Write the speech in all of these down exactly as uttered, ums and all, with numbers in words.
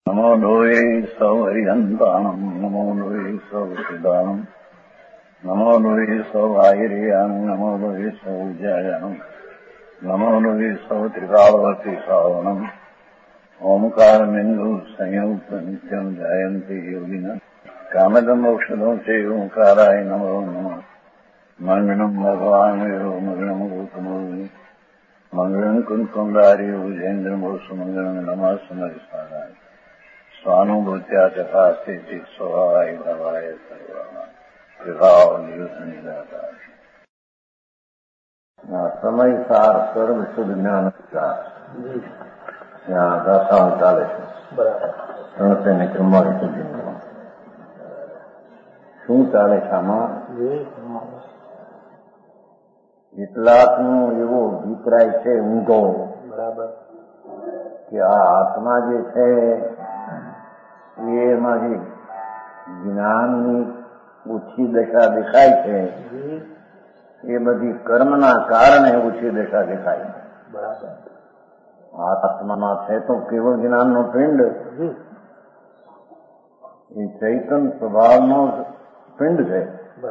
નમો લોહે સૌહરિહંતાણમ નમો લોહે સૌસિદાનમ નમો લોહે સૌઆયર્યાન નમો લોહે સૌજ્યાયાન નમો લોહે સૌ ત્રિકાળવતી સાવનમ ઓમકારમિંદુ સંયુક્ત નિત્યમ જાયંતી યોગિના કામદમોક્ષદો છે ઓંકારાય નમો નમઃ મંગળમ ભગવાન મંગળમ ગૌતમોની મંગળમ કુંકુંડારી ભુજેન્દ્રમોષ મંગળમ નમઃ સમરિસારાય સ્વાનુભૂત્યા ચકાસ્તે સ્વભાવાય ભવાય સર્વા વિભાવ નિદાતા સમયસાર સર્વ શુદ્ધ જ્ઞાન ત્યાં દશાઓ ચાલે છે. ત્રણસો ને ચુમ્માલીસ સુધી શું ચાલે છે આમાં? કેટલાકનો એવો અભિપ્રાય છે ઊંધો બરાબર કે આ આત્મા જે છે એમાં જે જ્ઞાનની ઓછી દશા દેખાય છે એ બધી કર્મના કારણે ઓછી દશા દેખાય છે. બરાબર આત્મામાં છે તો કેવળ જ્ઞાનનો પિંડ, એ ચૈતન સ્વભાવનો પિંડ છે.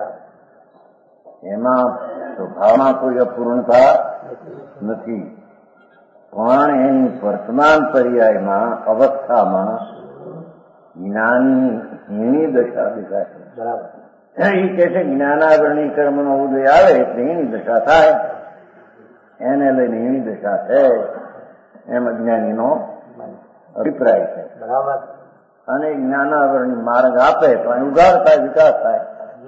એમાં સ્વભાવમાં કોઈ અપૂર્ણતા નથી, પણ એની વર્તમાન પર્યાયમાં અવસ્થામાં જ્ઞાનની હીણી દશા દેખાય છે. બરાબર એ કહે છે જ્ઞાનાવરણી કર્મનો ઉદય આવે એટલે હીણી દશા થાય, એને લઈને હીણી દશા છે એમ અજ્ઞાનીનો અભિપ્રાય છે. બરાબર અને જ્ઞાનાવરણી માર્ગ આપે તો અહીં ઉગાડ થાય, વિકાસ થાય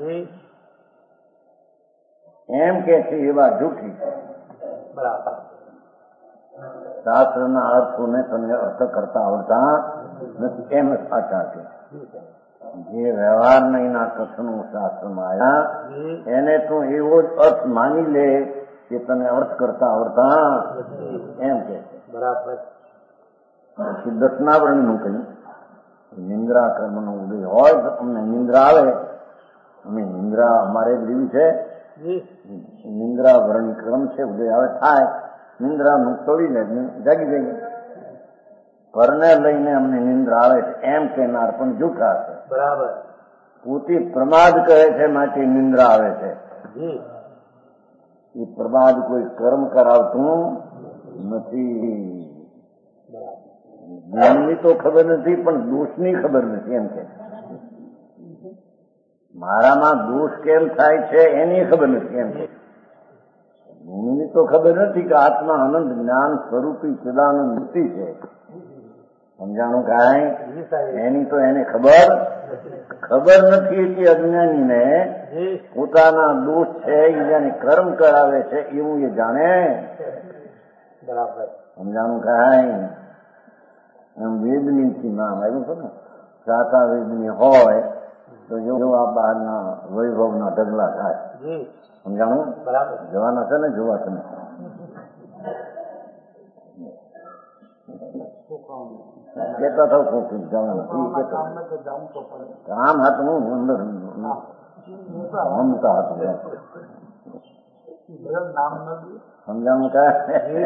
એમ કે છે એ વાત જૂઠી છે. બરાબર શાસ્ત્રના અર્થોને તમને અર્થ કરતા આવડતા નથી એમ સાચા છે. જે વ્યવહારના કથનો શાસ્ત્રમાં આવ્યા એને તો એવો જ અર્થ માની લે કે તને અર્થ કરતા આવડતા એમ કે છે. બરાબર પછી દસનાવરણનું કહ્યું નિંદ્રા કર્મનો ઉદય હોય તો અમને નિંદ્રા આવે, અમે નિંદ્રા અમારે જ લેવી છે. નિંદ્રા વર્ણ ક્રમ છે, ઉદય આવે થાય, નિંદ્રાનું તોડીને જાગી જઈએ. પરને લઈને અમને નિંદ્રા આવે છે એમ કહેનાર પણ જૂઠા છે. બરાબર પોતે પ્રમાદ કહે છે માટે નિંદ્રા આવે છે. એ પ્રમાદ કોઈ કર્મ કરાવતું નથી. જ્ઞાનની તો ખબર નથી પણ દોષની ખબર નથી એમ કે મારામાં દોષ કેમ થાય છે એની ખબર નથી એમ કે એની તો ખબર નથી કે આત્મા આનંદ જ્ઞાન સ્વરૂપી સદાનંદ મુક્તિ છે. સમજાણું કાંઈ? એની તો એને ખબર ખબર નથી કે અજ્ઞાનીને પોતાના દોષ છે એ જેને કર્મ કરાવે છે એવું એ જાણે. બરાબર સમજાણું કાંઈ? એમ વેદની નામ આવ્યું છે ને, સાતા વેદની હોય તો જો આ બહારના વૈભવના ઢગલા થાય. સમજાણું? બરાબર જવાના છે ને, જોવા તમે કેતા થાવ કોક જવાના કામ હાથનું અંદર મમતા હાથ સમજાણું કાંઈ?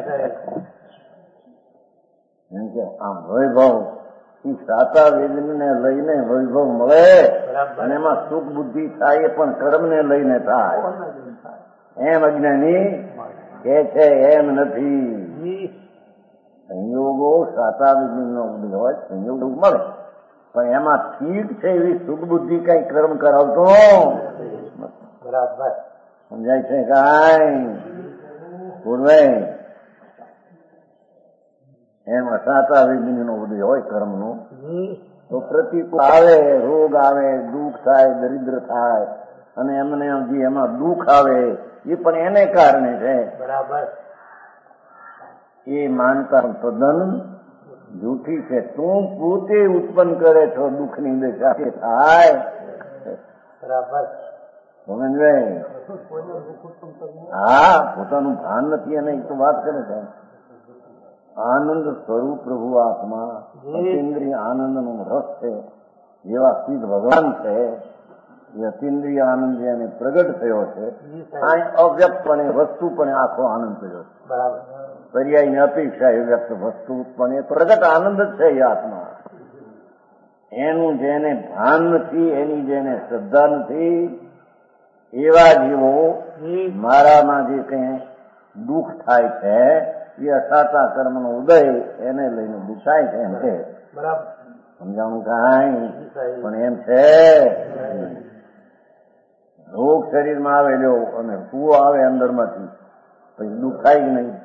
એમ કે આમ વૈભવ એ સાતા વેદને લઈને વૈભવ મળે અને એમાં સુખ બુદ્ધિ થાય એ પણ કર્મને લઈને થાય એમ અજ્ઞાની કે છે. એમ નથી. સંયોગો સાતા વેદનો ઉદય હોય, સંયોગ મળે પણ એમાં ઠીક છે એવી સુખ બુદ્ધિ કઈ કર્મ કરાવતો. બરાબર સમજાય છે કાંઈ? પૂર્વે એમ અસાતા વિજ્ઞાનનો ઉદય હોય કર્મનો તો પ્રતિકૂળ આવે, રોગ આવે, દુઃખ થાય, દરિદ્ર થાય અને એમને જે એમાં દુઃખ આવે એ પણ એને કારણે છે. બરાબર એ માનતા તદ્દન જૂઠી છે. તું પોતે ઉત્પન્ન કરે છો દુઃખની દશા થાય. બરાબર સમજવાય? હા પોતાનું ભાન નથી અને એ તો વાત કરે છે. આનંદ સ્વરૂપ પ્રભુ આત્મા અતિન્દ્રિય આનંદ નો રસ છે. જેવા સિદ્ધ ભગવાન છે એ અતિન્દ્રિય આનંદ જેને પ્રગટ થયો છે અવ્યક્તપણે વસ્તુપણે આખો આનંદ થયો છે. બરાબર પર્યાયની અપેક્ષા એ વ્યક્ત વસ્તુ પણ એ પ્રગટ આનંદ જ છે એ આત્મા. એનું જેને ભાન નથી, એની જેને શ્રદ્ધા નથી, એવા જીવો મારામાં જે કઈ દુઃખ થાય છે એ અસાતા કર્મનો ઉદય એને લઈને દુઃખ થાય છે એમ છે. બરાબર સમજાણું કાંઈ? પણ એમ છે રોગ શરીરમાં આવેલો અને કૂવો આવે અંદરમાંથી પછી દુઃખ થાય કે નહીં?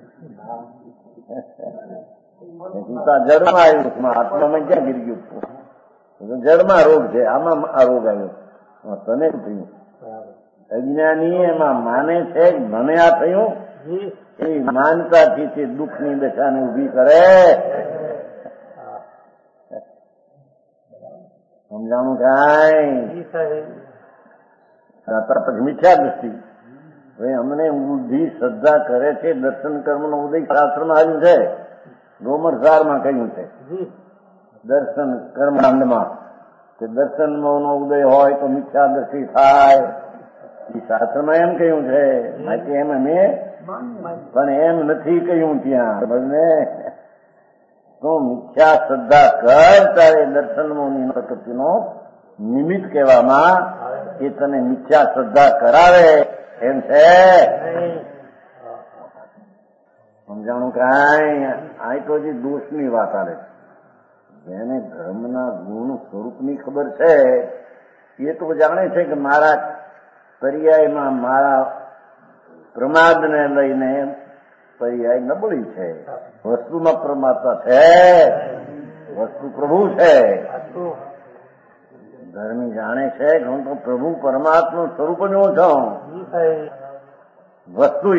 જડમાં આવ્યું, આત્મામાં ક્યાં ગીરી ગયું? જડમાં રોગ છે, આમાં આ રોગ આવ્યો. તને થયું અજ્ઞાની એમાં માને છે મને આ થયું, એ માનતાથી તે દુઃખની દશાને ઉભી કરે. સમજાણું કાંઈ? પછી મિથ્યા દ્રષ્ટિ. હવે અમને બુદ્ધિ શ્રદ્ધા કરે છે, દર્શન કર્મનો ઉદય શાસ્ત્રમાં આવ્યું છે, રોમરસારમાં કહ્યું છે દર્શન કર્માંડમાં કે દર્શનનો ઉદય હોય તો મિથ્યા દ્રષ્ટિ થાય. એ શાસ્ત્રમાં એમ કહ્યું છે, બાકી એમ અમે પણ એમ નથી કહ્યું ત્યાં. બને તો મિથ્યા શ્રદ્ધા કર તારે દર્શનનો નિમિત્ત કહેવામાં એ તને મિથ્યા શ્રદ્ધા કરાવે એમ છે. સમજાણું કાંઈ? આ તો હજી દોષની વાત આવે છે. જેને ધર્મના ગુણ સ્વરૂપની ખબર છે એ તો જાણે છે કે મારા પર્યાયમાં મારા પ્રમાદને લઈને પર્યાય નબળી છે. વસ્તુમાં પરમાત્મા છે, વસ્તુ પ્રભુ છે. ધર્મી જાણે છે કે હું તો પ્રભુ પરમાત્માનું સ્વરૂપ જ હું છું. વસ્તુ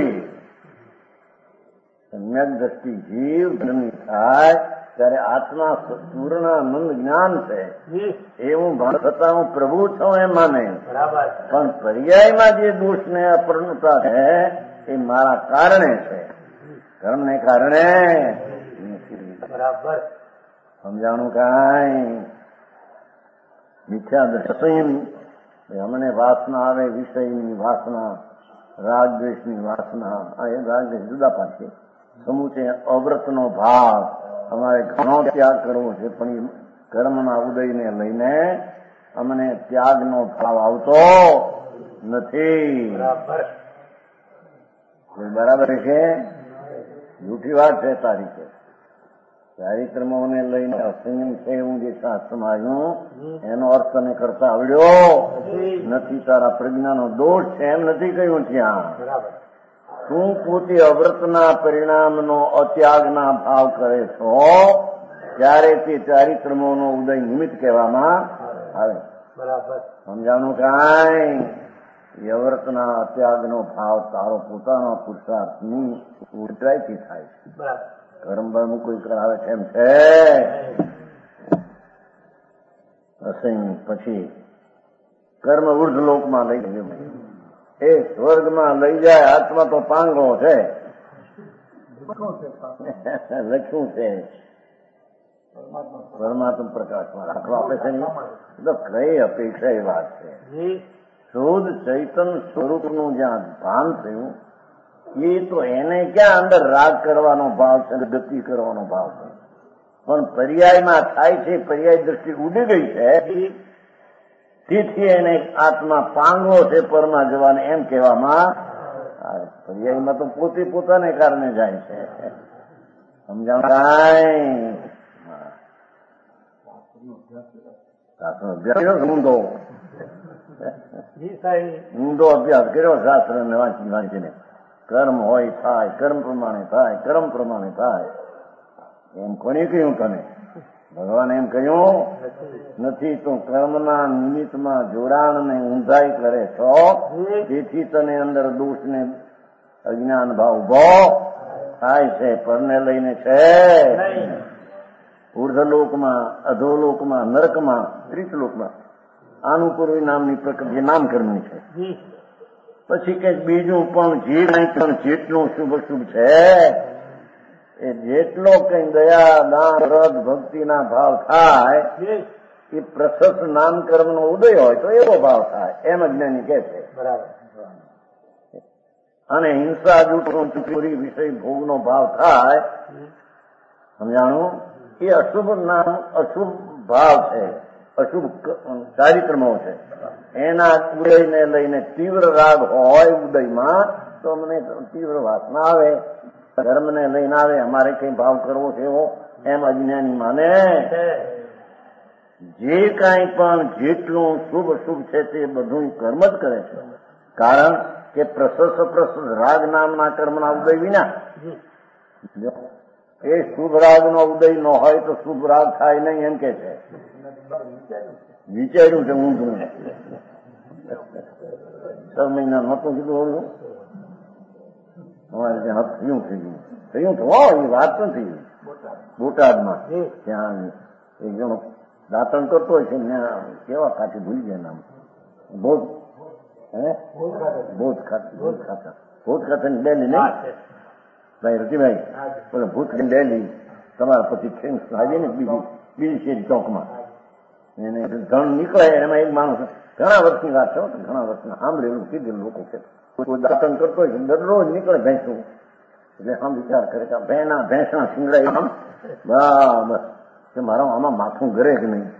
સમ્યક દ્રષ્ટિ જીવ ધર્મી થાય ત્યારે આત્મા પૂર્ણાનંદ જ્ઞાન છે એવું ભાન થતા હું પ્રભુ છું એમ માને. પણ પર્યાયમાં જે દોષને અપૂર્ણતા છે એ મારા કારણે છે, કર્મને કારણે. બરાબર સમજાણું કાંઈ? મિથ્યા દર્શન અમને વાસના આવે, વિષયની વાસના, રાગ દ્વેષની વાસના. એ રાગ દ્વેષ જુદા પાડશે. સમૂચે અવ્રતનો ભાવ અમારે ઘણો ત્યાગ કરવો છે, પણ એ કર્મના ઉદયને લઈને અમને ત્યાગનો ભાવ આવતો નથી. બરાબર છે? જૂઠી વાત છે તારી છે. ચારિત્રમોને લઈને અસંયમ છે એવું જે શાસ્ત્રમાં આવ્યું એનો અર્થ તને કરતા આવડ્યો નથી. તારા પ્રજ્ઞાનો દોષ છે એમ નથી કહ્યું ત્યાં. તું પોતે અવ્રતના પરિણામનો અત્યાગના ભાવ કરે છો ત્યારે તે ચારિત્રમોનો ઉદય નિમિત્ત કહેવામાં આવે. સમજાણું કાંઈ? અવ્રતના અત્યાગનો ભાવ તારો પોતાનો પુરુષાર્થની ઉલટાઈથી થાય છે. કર્મ બળનું કોઈ કરાવે છે એમ છે. અસંગ પછી કર્મ ઉર્ધ લોકમાં લઈ ગયું, એ સ્વર્ગમાં લઈ જાય. આત્મા તો પાંગો છે, લખ્યું છે પરમાત્મા પ્રકાશમાં રાખવા આપે છે ને. તો કઈ અપેક્ષા એ વાત છે. શુદ્ધ ચૈતન સ્વરૂપનું જ્યાં ભાન થયું એ તો એને ક્યાં અંદર રાગ કરવાનો ભાવ છે, ગતિ કરવાનો ભાવ છે. પણ પર્યાયમાં થાય છે, પર્યાય દ્રષ્ટિ ઉડી ગઈ છે, તેથી એને આત્મા પાંગો છે પરમાં જવાને એમ કહેવામાં આવે. પર્યાયમાં તો પોતે પોતાને કારણે જાય છે. સમજાય? અભ્યાસ ઊંધો ઊંધો અભ્યાસ કર્યો શાસ્ત્ર ને વાંચી વાંચીને. કર્મ હોય થાય, કર્મ પ્રમાણે થાય, કર્મ પ્રમાણે થાય એમ કોને કહ્યું તને? ભગવાન એમ કહ્યું નથી. તો કર્મના નિમિત્તમાં જોડાણને ઊંધાઈ કરે છો, તેથી તને અંદર દોષને અજ્ઞાન ભાવ ઉભો થાય છે. પરને લઈને છે ઉર્ધ્વલોકમાં, અધોલોકમાં, નરકમાં, ત્રિતલોકમાં. આનું પૂર્વી નામની પ્રકૃતિ નામકર્મની છે. પછી કઈક બીજું પણ જે પણ જેટલું શુભ શુભ છે એ જેટલો કઈ દયા, દાન, વ્રત, ભક્તિના ભાવ થાય એ પ્રશસ્ત નામકર્મનો ઉદય હોય તો એવો ભાવ થાય એમ અજ્ઞાની કહે છે. અને હિંસા, જૂઠ, ચોરી, વિષય ભોગનો ભાવ થાય, સમજાણું, એ અશુભ નામ અશુભ ભાવ છે, અશુભ ચારિત્રમો છે, એના ઉદયને લઈને તીવ્ર રાગ હોય ઉદયમાં તો અમને તીવ્ર વાસના આવે, ધર્મને લઈને આવે, અમારે કઈ ભાવ કરવો છે એવો, એમ અજ્ઞાની માને. જે કાંઈ પણ જેટલું શુભ શુભ છે તે બધું કર્મ જ કરે છે. કારણ કે પ્રશસ્ત પ્રશસ્ત રાગ નામના કર્મના ઉદય વિના એ શુભ રાગનો ઉદય ન હોય તો શુભ રાગ થાય નહીં એમ કે છે. વિચાર્યું છે હું છું છ મહિના નહોતું કીધું હોવું અમારે ત્યાં થયું થઈ ગયું થયું તો હો એ વાત નથી. બોટાદમાં ત્યાં એક જણો દાંતણ કરતો હોય છે ને કેવા કાઠી ભૂલી જાય નામ ભોજ હે ભોજ ખાતા ભોજ ખાતા ભોજ ખાતા ની ડેલી નહીં ભાઈ રતિભાઈ બોલે ભૂત ડેલી તમારા પછી ખેંચ આવી ને બીજી બીજી શેરી ચોકમાં એને ધણ નીકળે એમાં એક માણસ ઘણા વર્ષની વાત છે ઘણા વર્ષના સાંભળેલું કીધેલું લોકો કે કોઈ દાંતણ કરતો હોય છે દરરોજ નીકળે ભેંસું એટલે આમ વિચાર કરે કે ભેંના ભેંસના સિંગડા આમ બરાબર કે મારો આમાં માથું ઘરે જ નહીં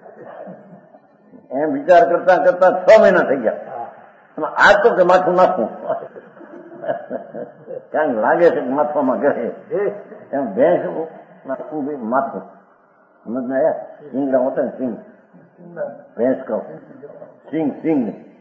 એમ વિચાર કરતા કરતા છ મહિના થઈ ગયા. આજ તો કે માથું નાખવું ક્યાંક લાગે છે કે માથવામાં ઘરે એમ ભેંસ નાખવું માથું સમજ ને યાર સિંગડા હોતા ને સિંગ ભેંસ કહો સિંગ સિંગ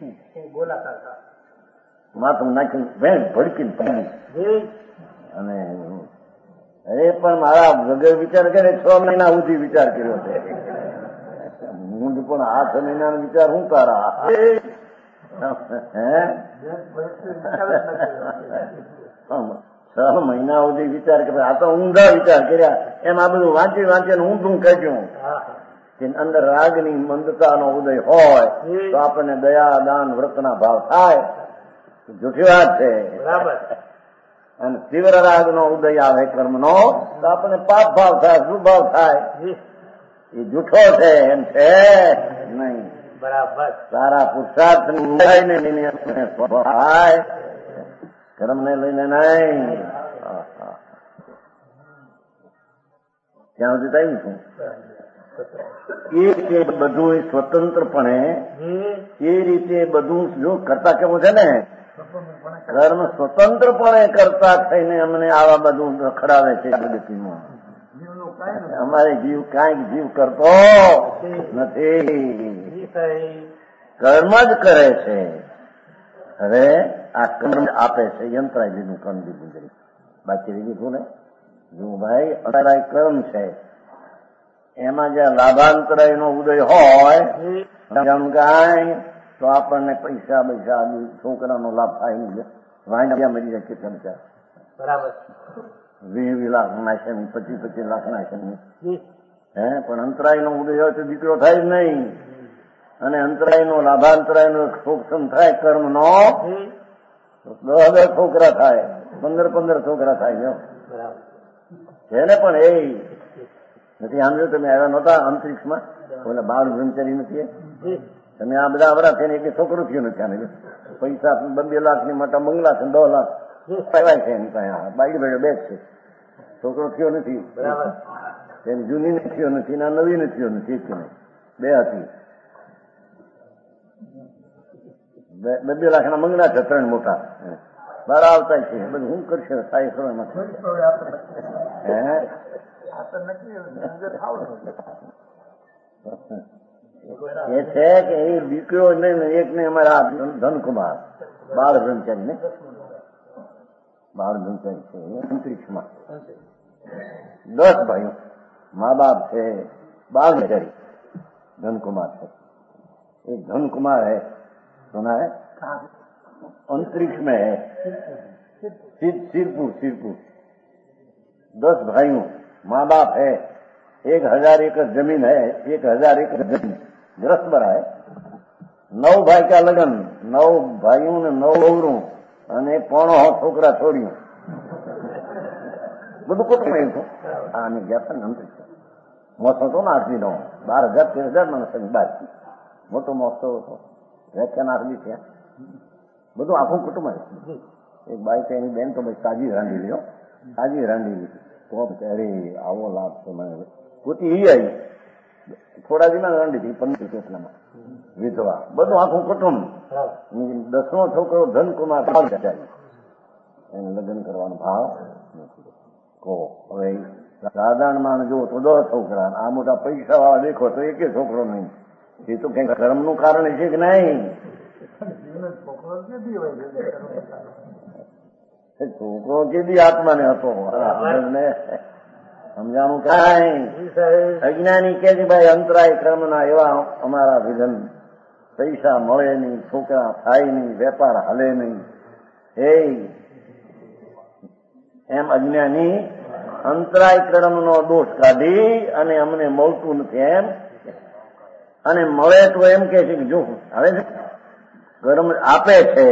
માથું નાખીને ભેંસ ભડકીને પડી અને અરે પણ મારા વગર વિચાર કરે છ મહિના સુધી વિચાર કર્યો છે હું પણ આ છ મહિનાનો વિચાર હું તારા છ મહિના સુધી વિચાર કર્યો આ તો ઊંધા વિચાર કર્યા એમ આ બધું વાંચી વાંચીને ઊંધું કહ્યું કે અંદર રાગની મંદતાનો ઉદય હોય તો આપણને દયા દાન વ્રતના ભાવ થાય. જૂઠી વાત છે. બરાબર. અને તીવ્ર રાગ નો ઉદય આવે કર્મ નો તો આપણને પાપ ભાવ થાય શું ભાવ થાય એ જૂઠો છે એમ છે નહીં. બરાબર. સારા પુરુષાર્થ થાય કર્મ ને લઈને નહીં. ત્યાં સુધી થયું છું એ રીતે બધું સ્વતંત્રપણે એ રીતે બધું જો કરતા કેવું છે ને કર્મ સ્વતંત્રપણે કરતા થઈને અમને આવા બધું રખડાવે છે. અમારે જીવ કાંઈક જીવ કરતો નથી, કર્મ જ કરે છે. હવે આ કર્મ આપે છે યંત્રાજીનું કર્મ દીધું કરી બાકી દીધું ને જો ભાઈ અંતરાય કર્મ છે એમાં જ્યાં લાભાંતરાય નો ઉદય હોય કાંઈ તો આપણને પૈસા પૈસા છોકરાનો લાભ થાય નહીં. વાંડિયા મરી જાય કેટલા બચાર બરાબર વીસ વીસ લાખ નાશે નહીં પચીસ પચીસ લાખ નાશે નહીં હે પણ અંતરાય નો ઉદય હોય તો દીકરો થાય જ નહીં. અને અંતરાય નો લાભાંતરાય નો શોષણ થાય કર્મ નો દસ દસ છોકરા થાય પંદર પંદર છોકરા થાય છે ને. પણ એ નથી સાંભળ્યું તમે આવ્યા નહોતા અંતરિક્ષમાં ઓલા બાળ બ્રહ્મચારી નથી તમે આ બધા આવરા થઈને એક છોકરો થયો નથી આને પૈસા બે લાખ ની મોટા બંગલા છે દસ લાખ પાવાય છે એની પાસે બાઈક ભેગો બે છે છોકરો થયો નથી બરાબર એની જૂની ને થયો નથી ના નવી ને થયો નથી એક બે હતી બે બે લાખ ના બંગલા છે ત્રણ મોટા બહાર આવતા છે બધું હું કરશે સાઈ સમયમાં હે એ છે કે એ દીકરો એક ને અમારા ધનકુમાર બાળ બ્રહ્મચારી ને બાળ બ્રહ્મચારી છે અંતરિક્ષમાં દસ ભાઈઓ મા બાપ છે બાળ બ્રહ્મચારી धनकुमार है एक धनकुमार है सुना है अंतरिक्ष में है सिरपुर सिरपुर दस भाइयों माँ बाप है एक हजार एकड़ जमीन है एक हजार एकड़ जमीन ग्रस्त भरा है नौ भाई का लगन नौ भाइयों ने नौ ओवरों અને પોણો છોકરા છોડ્યું બધું કુટુંબ છું આને ગયા હતા ને અંતરિક્ષ મોસમ તો ના આઠમી નો બાર હજાર તેર હજાર માણસની બાર મોટો મહોત્સવ હતો વ્યાખ્યાન આઠમી થયા બધું આખું કુટુંબ એક બાઈક એની બેન તો ભાઈ તાજી રાંધી લ્યો તાજી રાંધી લીધી તો અરે આવો લાભ છે મને પોતી એ આવી થોડા દિના રંડી પંદર કેટલામાં વિધવા બધું આખું કુટુંબ. દસમો છોકરો ધનકુમાર એને લગ્ન કરવાનો ભાવ નથી. કહો હવે સાધારણ માણસ જુઓ તો દસ છોકરા, આ મોટા પૈસા વાળા દેખો તો એક છોકરો નહીં. એ તો કઈ કર્મનું કારણ છે કે નહીં? છોકરો કેદી આત્માને હતો સમજાણું કઈ. અજ્ઞાની કે ભાઈ અંતરાય કર્મના એવા અમારા વિધન, પૈસા મળે નહીં, છોકરા થાય નહીં, વેપાર હાલે નહીં. એ એમ અજ્ઞાની અંતરાય કર્મનો દોષ કાઢી અને અમને મળતું નથી એમ, અને મળે તો એમ કે છે કે જો હવે કર્મ આપે છે.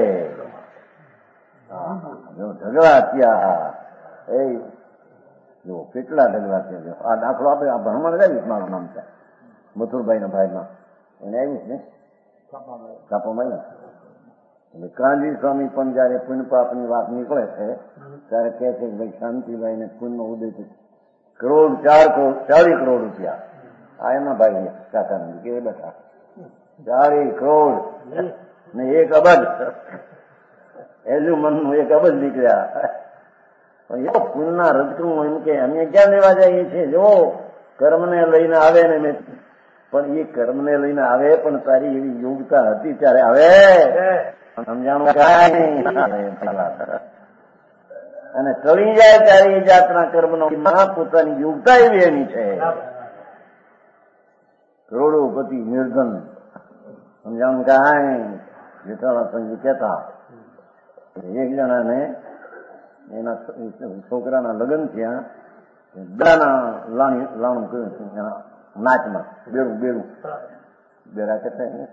જો ઝઘડા થયા, એ જો કેટલા ઝઘડા થયા. આ દાખલો આપે, આ ભ્રમણ જાય મારું નામ છે મથુરભાઈ ના ભાઈ માં એને આવ્યું ને કાપોમાં એટલે કાનજી સ્વામી પણ જયારે પુણ્ય પાપની વાત નીકળે છે ત્યારે કહે છે કે ભાઈ શાંતિભાઈ ને પુણ્યનો ઉદય કરોડ ચાર કરોડ ચાલીસ કરોડ રૂપિયા આ એના ભાઈ કાકાનંદ કે બેઠા ચાલીસ કરોડ ને એક અબજ એલું મનનું એક અબજ નીકળ્યા. પણ એ પુણ્યના રજકું એમ કે અમે ક્યાં લેવા જઈએ છીએ? જો કર્મને લઈને આવે ને મેં પણ એ કર્મને લઈને આવે પણ તારી એવી યોગ્યતા હતી ત્યારે આવે સમજાણું કાંઈ. અને ટળી જાય ત્યારે એ જાતના કર્મનો પોતાની યોગ્યતા એવી એની છે. કરોડોપતિ નિર્ધન સમજાણું કાંઈ. જેઠાલા સંઘી કહેતા એક જણાને એના છોકરાના લગ્ન થયા, બેડાના લાણી લાણું કર્યું એના નાચમાં, બેડું બેડું બેડા કહેતા.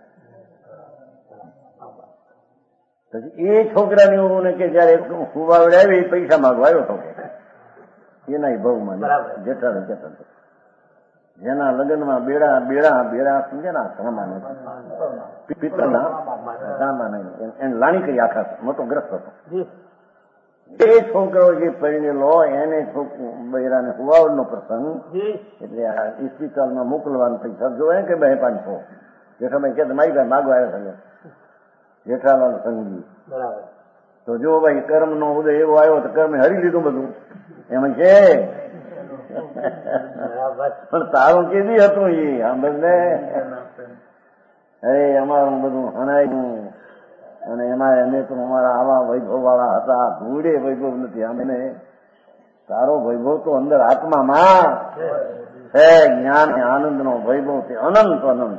પછી એ છોકરાને એવું ને કે જયારે ફુવાવડે આવી પૈસા માંગવા આવ્યો હતો એના ભાવમાં જેઠાલા કહેતા જેના લગ્નમાં બેડા બેડા બેડા સમજે ને સામાન પિત્તળના સામાન એને લાણી કરી આખા મોટો ગ્રસ્ત હતો. એ છોકરો જે પરિણેલો એને બૈરાને હુવાવડનો પ્રસંગ એટલે હોસ્પિટલમાં મોકલવાનો પૈસા જોવે કે બે પાંચસો જેઠાભાઈ કે મારી પાસે માગવા આવ્યો છે જેઠાલાલ સંઘી. તો જો ભાઈ કર્મ નો ઉદય એવો આવ્યો તો કર્મે હરી લીધું બધું એમ છે. પણ તારું કેદી હતું એ સાંભળ ને. અરે અમારું બધું હણાયું અને એમાં અમે તો અમારા આવા વૈભવ વાળા હતા, ધૂળે વૈભવ નથી અમને. તારો વૈભવ તો અંદર આત્મામાં છે, જ્ઞાન આનંદ નો વૈભવ છે, અનંત અનંત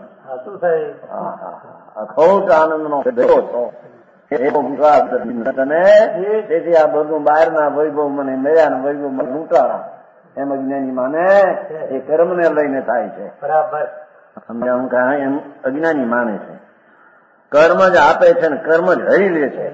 અખોટ આનંદ નો ભેગો છો એવો વિશ્વાસ તને. તેથી આ બધું બહારના વૈભવ મને મેળ્યા વૈભવ મને લૂંટાણા એમ અજ્ઞાની માને એ કર્મને લઈને થાય છે. બરાબર સમજાવું કહા એમ અજ્ઞાની માને છે કર્મ જ આપે છે ને કર્મ જ હરી લે છે.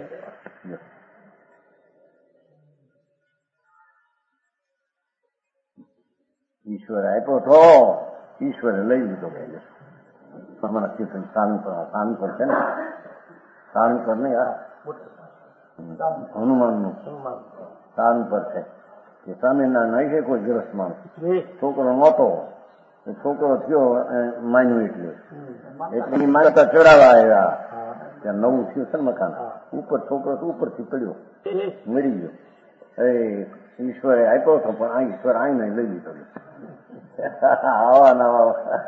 ઈશ્વર આપ્યો તો ઈશ્વરે લઈ લીધો. અમારા કીર્તન સાણી પર સાણી પર છે ને સાણી પર ને યાર હનુમાન નું સાણી પર છે કે સ્વામિનારાયણ નહીં છે કોઈ ગ્રસ્ત માણસ છોકરો નહોતો, છોકરો થયો માન્યું એટલે એટલે માનતા ચડાવવા આવ્યા ત્યાં નવું થયું છે ને મકાન ઉપર છોકરો ઉપરથી પડ્યો મરી ગયો. એ ઈશ્વરે આપ્યો હતો પણ આ ઈશ્વર આઈને લઈ લીધો આવા નવા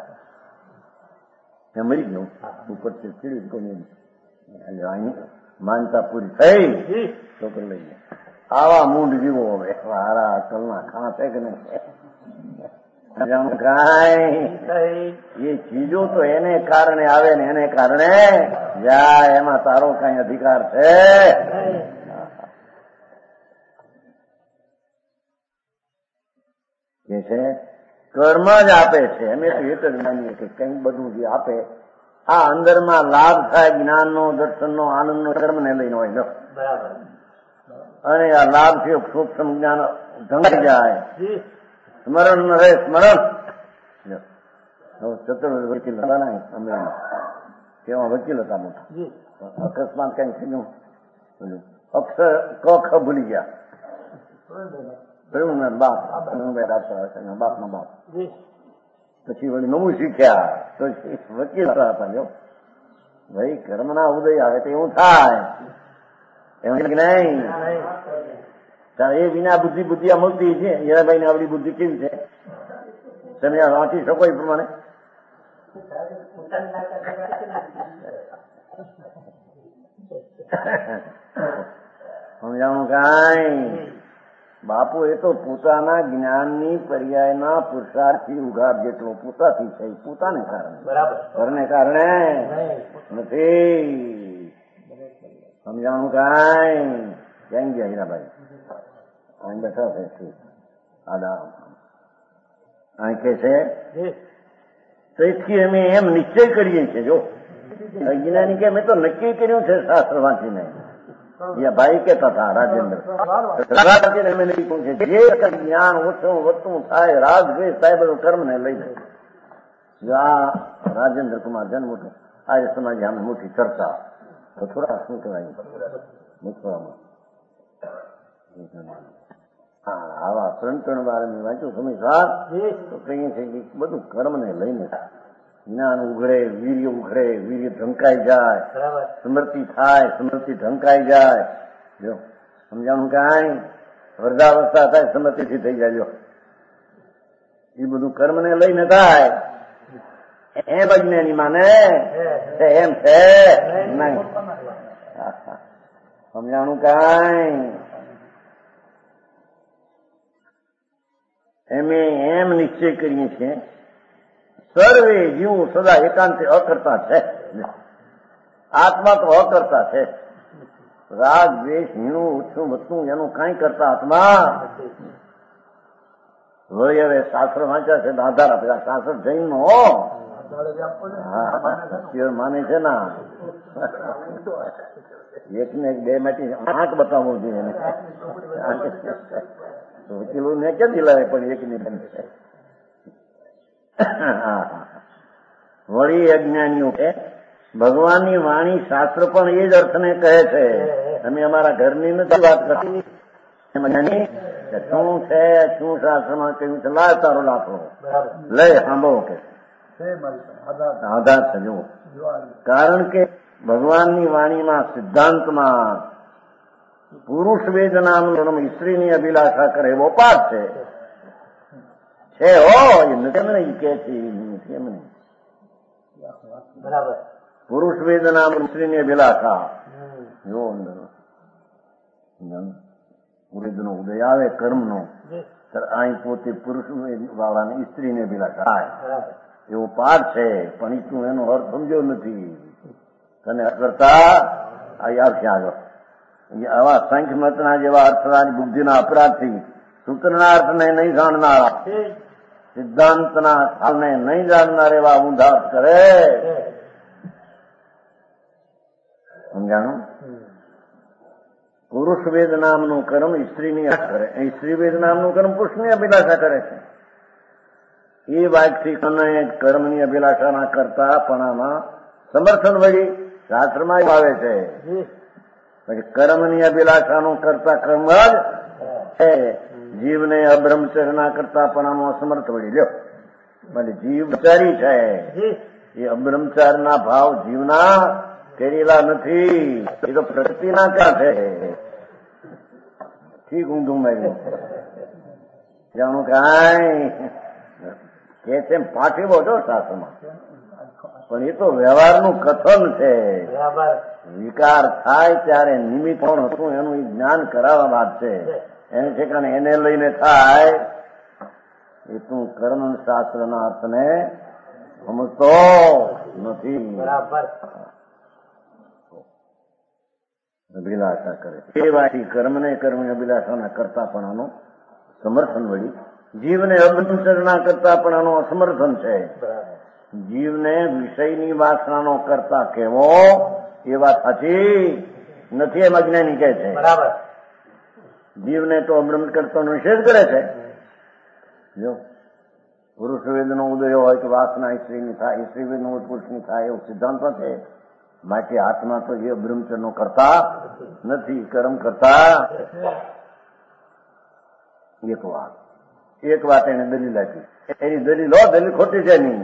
મરી ગયો ઉપરથી ચીડ્યું કોઈ માનતા પૂરી થઈ છોકરો લઈ ગયો. આવા મૂંડ જીવો હવે હારા અકલના ખાણા છે કે નહીં. એ ચીજો તો એને કારણે આવે ને એને કારણે જાય, એમાં તારો કઈ અધિકાર છે? કે છે કર્મ જ આપે છે. અમે તો એક જ માનીએ કે કંઈક બધું જે આપે આ અંદરમાં લાભ થાય જ્ઞાનનો, દર્શનનો, આનંદનો કર્મને લઈને હોય બરાબર. અને આ લાભ છે સૂક્ષ્મ જ્ઞાન ઢંકાઈ જાય, સ્મરણ રહે સ્મરણ. ચતુર્વેદ વકીલ હતા ને અમરેલી, તેમાં વકીલ હતા મોટા. અકસ્માત કઈ થયું અક્ષર ક ખ ભૂલી ગયા. બાપ બાપ નો બાપ પછી વળી નવું શીખ્યા તો વકીલ હતા. જો ભાઈ કર્મના ઉદય આવે તો એવું થાય એમ નહીં. એ વિના બુદ્ધિ બુદ્ધિ આ મળતી છે. હીરાભાઈ ને આપડી બુદ્ધિ કેવી છે તમે આ વાંચી શકો એ પ્રમાણે? સમજાણું કાંઈ? બાપુ એ તો પોતાના જ્ઞાનની પર્યાયના પુરુષાર્થથી ઉઘાડ જેટલો પોતાથી છે પોતાને કારણે, ઘરને કારણે નથી. સમજાણું કાંઈ? કેમ ગયા હીરાભાઈ? અહીં બેઠા છે આદા અહીં કે છે. તો એથી અમે એમ નિશ્ચય કરીએ છીએ. જો અજ્ઞાની કે મેં તો નક્કી કર્યું છે શાસ્ત્ર વાંચીને. ભાઈ કેતા હતા રાજેન્દ્ર અમે લખ્યું છે જે જ્ઞાન ઓછું વધતું થાય રાગ દ્વેષ થાય બધું કર્મ ને લઈને. જો આ રાજેન્દ્ર કુમાર જન મોટું આર્ય સમાજ આમ મોટી ચર્ચા તો થોડા શું કહેવાય મૂકવામાં હા આવા ત્રણ ત્રણ વાર મેં વાંચ્યું સમય સાર તો કહીએ છીએ કે બધું કર્મ ને લઈને જ્ઞાન ઉઘડે, વીર્ય ઉઘડે, વીર્ય ઢંકાઈ જાય, સ્મૃતિ થાય, સ્મૃતિ ઢંકાઈ જાય. જો સમજાણું કાંઈ? વૃદ્ધાવસ્થા થાય સ્મૃતિથી થઈ જાય. એ બધું કર્મ ને લઈને થાય. એમ અજ્ઞાની માને એમ છે નહીં. સમજાણું કાંઈ? એમે એમ નિશ્ચય કરીએ છીએ સર્વે જીવો સદા એકાંતે અકર્તા છે. આત્મા તો અકર્તા છે. રાગ દ્વેષ હીણું ઓછું વધતું એનું કઈ કરતા આત્મા વળી હવે શાસ્ત્ર વાંચ્યા છે આધાર આપે. શાસ્ત્ર જૈન નો માને છે ના એક ને એક બે માંથી આંખ બતાવવું જોઈએ એને. વકીલો ને ક્યાંથી લાવે પણ એક ની વળી અજ્ઞાનીઓ કે ભગવાનની વાણી શાસ્ત્ર પણ એ જ અર્થને કહે છે. અમે અમારા ઘરની નથી વાત કરતી. શું છે શું શાસ્ત્રમાં કહ્યું છે લાવ તારો લાખો લઈ સાંભળો કે આધાર છે. જુઓ કારણ કે ભગવાનની વાણીમાં સિદ્ધાંતમાં પુરુષ વેદ નામનો સ્ત્રીની અભિલાષા કરે એવો પાઠ છે. છે હો એ નથી કે છે એમ નહીં. પુરુષ વેદ નામ સ્ત્રીની અભિલાષા જો અંદર વેદ નો ઉદય આવે કર્મ નો અહીં પોતે પુરુષ વાળાને સ્ત્રીની અભિલાષા થાય એવો પાઠ છે. પણ એ તું એનો અર્થ સમજ્યો નથી. તને કરતા આવશે આગળ આવા સંખ્ય મતના જેવા અર્થના બુદ્ધિના અપરાધથી સૂત્રના અર્થને નહીં જાણનારા સિદ્ધાંતના ખ્યાલને નહીં જાણનાર એવા ઊંધા અર્થ કરે. સમજાણું? પુરુષ વેદ નામનું કર્મ સ્ત્રીની કરે, સ્ત્રી વેદ નામનું કર્મ પુરુષની અભિલાષા કરે છે. એ વાતથી કને કર્મની અભિલાષાના કરતા પણામાં સમર્થન વળી શાસ્ત્રમાં આવે છે. કર્મની અભિલાષાનું કરતા કર્મ જ છે. જીવને અબ્રહ્મચર્યના કરતા પણામાં અસમર્થ વળી લ્યો. એટલે જીવ બ્રહ્મચારી છે. એ અબ્રહ્મચારના ભાવ જીવના કેરેલા નથી. એ તો પ્રકૃતિના ક્યાં છે. ઠીક ઊંધું માર્યું જાણું કાંઈ કે છે પાઠીવો છો શાસ્ત્રમાં. પણ એ તો વ્યવહારનું કથન છે. વિકાર થાય ત્યારે નિમિત્ત પણ હતું એનું જ્ઞાન કરાવવા વાત છે. એને ઠેકાણે એને લઈને થાય એ તું કર્મ શાસ્ત્રના અર્થને સમજતો નથી. અભિલાષા કરે એ વાથી કર્મને કર્મની અભિલાષાના કરતાપણાનું સમર્થન વળી જીવને અબ્રહ્મચર્યના કરતાપણાનું અસમર્થન છે. જીવને વિષયની વાસનાનો કરતા કેવો એ વાત સાચી નથી એમ અજ્ઞાની કહે છે. જીવને તો અબ્રહ્મ કરતાનો નિષેધ કરે છે. જો પુરુષ વેદનો ઉદય હોય કે વાસના સ્ત્રીની થાય, સ્ત્રી વેદનો પુરુષની થાય એવો સિદ્ધાંત છે. બાકી આત્મા તો એ બ્રહ્મચર્યનો કરતા નથી, કર્મ કરતા. એક વાત એક વાત એને દલીલ આપી, એની દલીલ હો દલીલ ખોટી છે નહીં.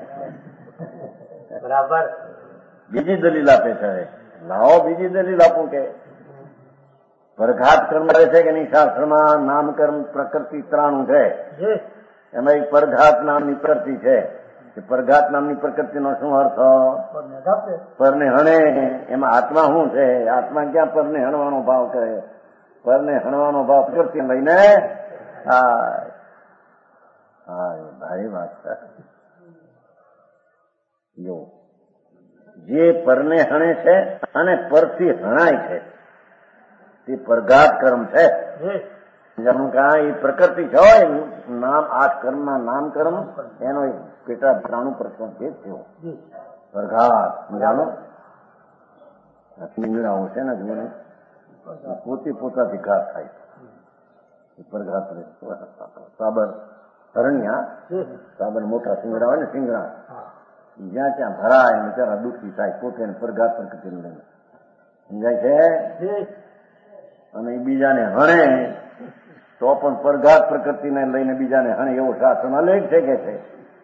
બરાબર. બીજી દલીલ આપે છે, લાવો બીજી દલીલ આપું કે પરઘાત કર્મ કરે છે કે નહીં. શાસ્ત્રમાં નામકર્મ પ્રકૃતિ ત્રાણું છે, એમાં એક પરઘાત નામની પ્રકૃતિ છે. પરઘાત નામની પ્રકૃતિનો શું અર્થ? પરને હણે. એમાં આત્મા શું છે? આત્મા ક્યાં પરને હણવાનો ભાવ કરે? પરને હણવાનો ભાવ પ્રકૃતિ લઈને હા હા ભારી વાત છે. જો જે પરને હણે છે અને પરથી હણાય છે તે પરઘાત કર્મ છે. એ પ્રકૃતિ છે હોય નામ આઠ કર્મના નામ કર્મ એનો એક પેટા ત્રાણું પ્રશ્ન છે થયો પરઘાત. જાણો મીંગડાઓ છે ને જોને પોતે પોતાથી ઘાત થાય પરઘાત. સાબર હરણ્યા સાબર મોટા સિંગડા હોય ને સિંગડા જ્યાં ત્યાં ભરાય બિચારા દુઃખી થાય પોતે પરઘાત પ્રકૃતિ લઈને સમજાય છે. અને બીજાને હણે તો પણ પરઘાત પ્રકૃતિને લઈને બીજાને હણે એવો શાસ્ત્રમાં લેખ છે કે છે.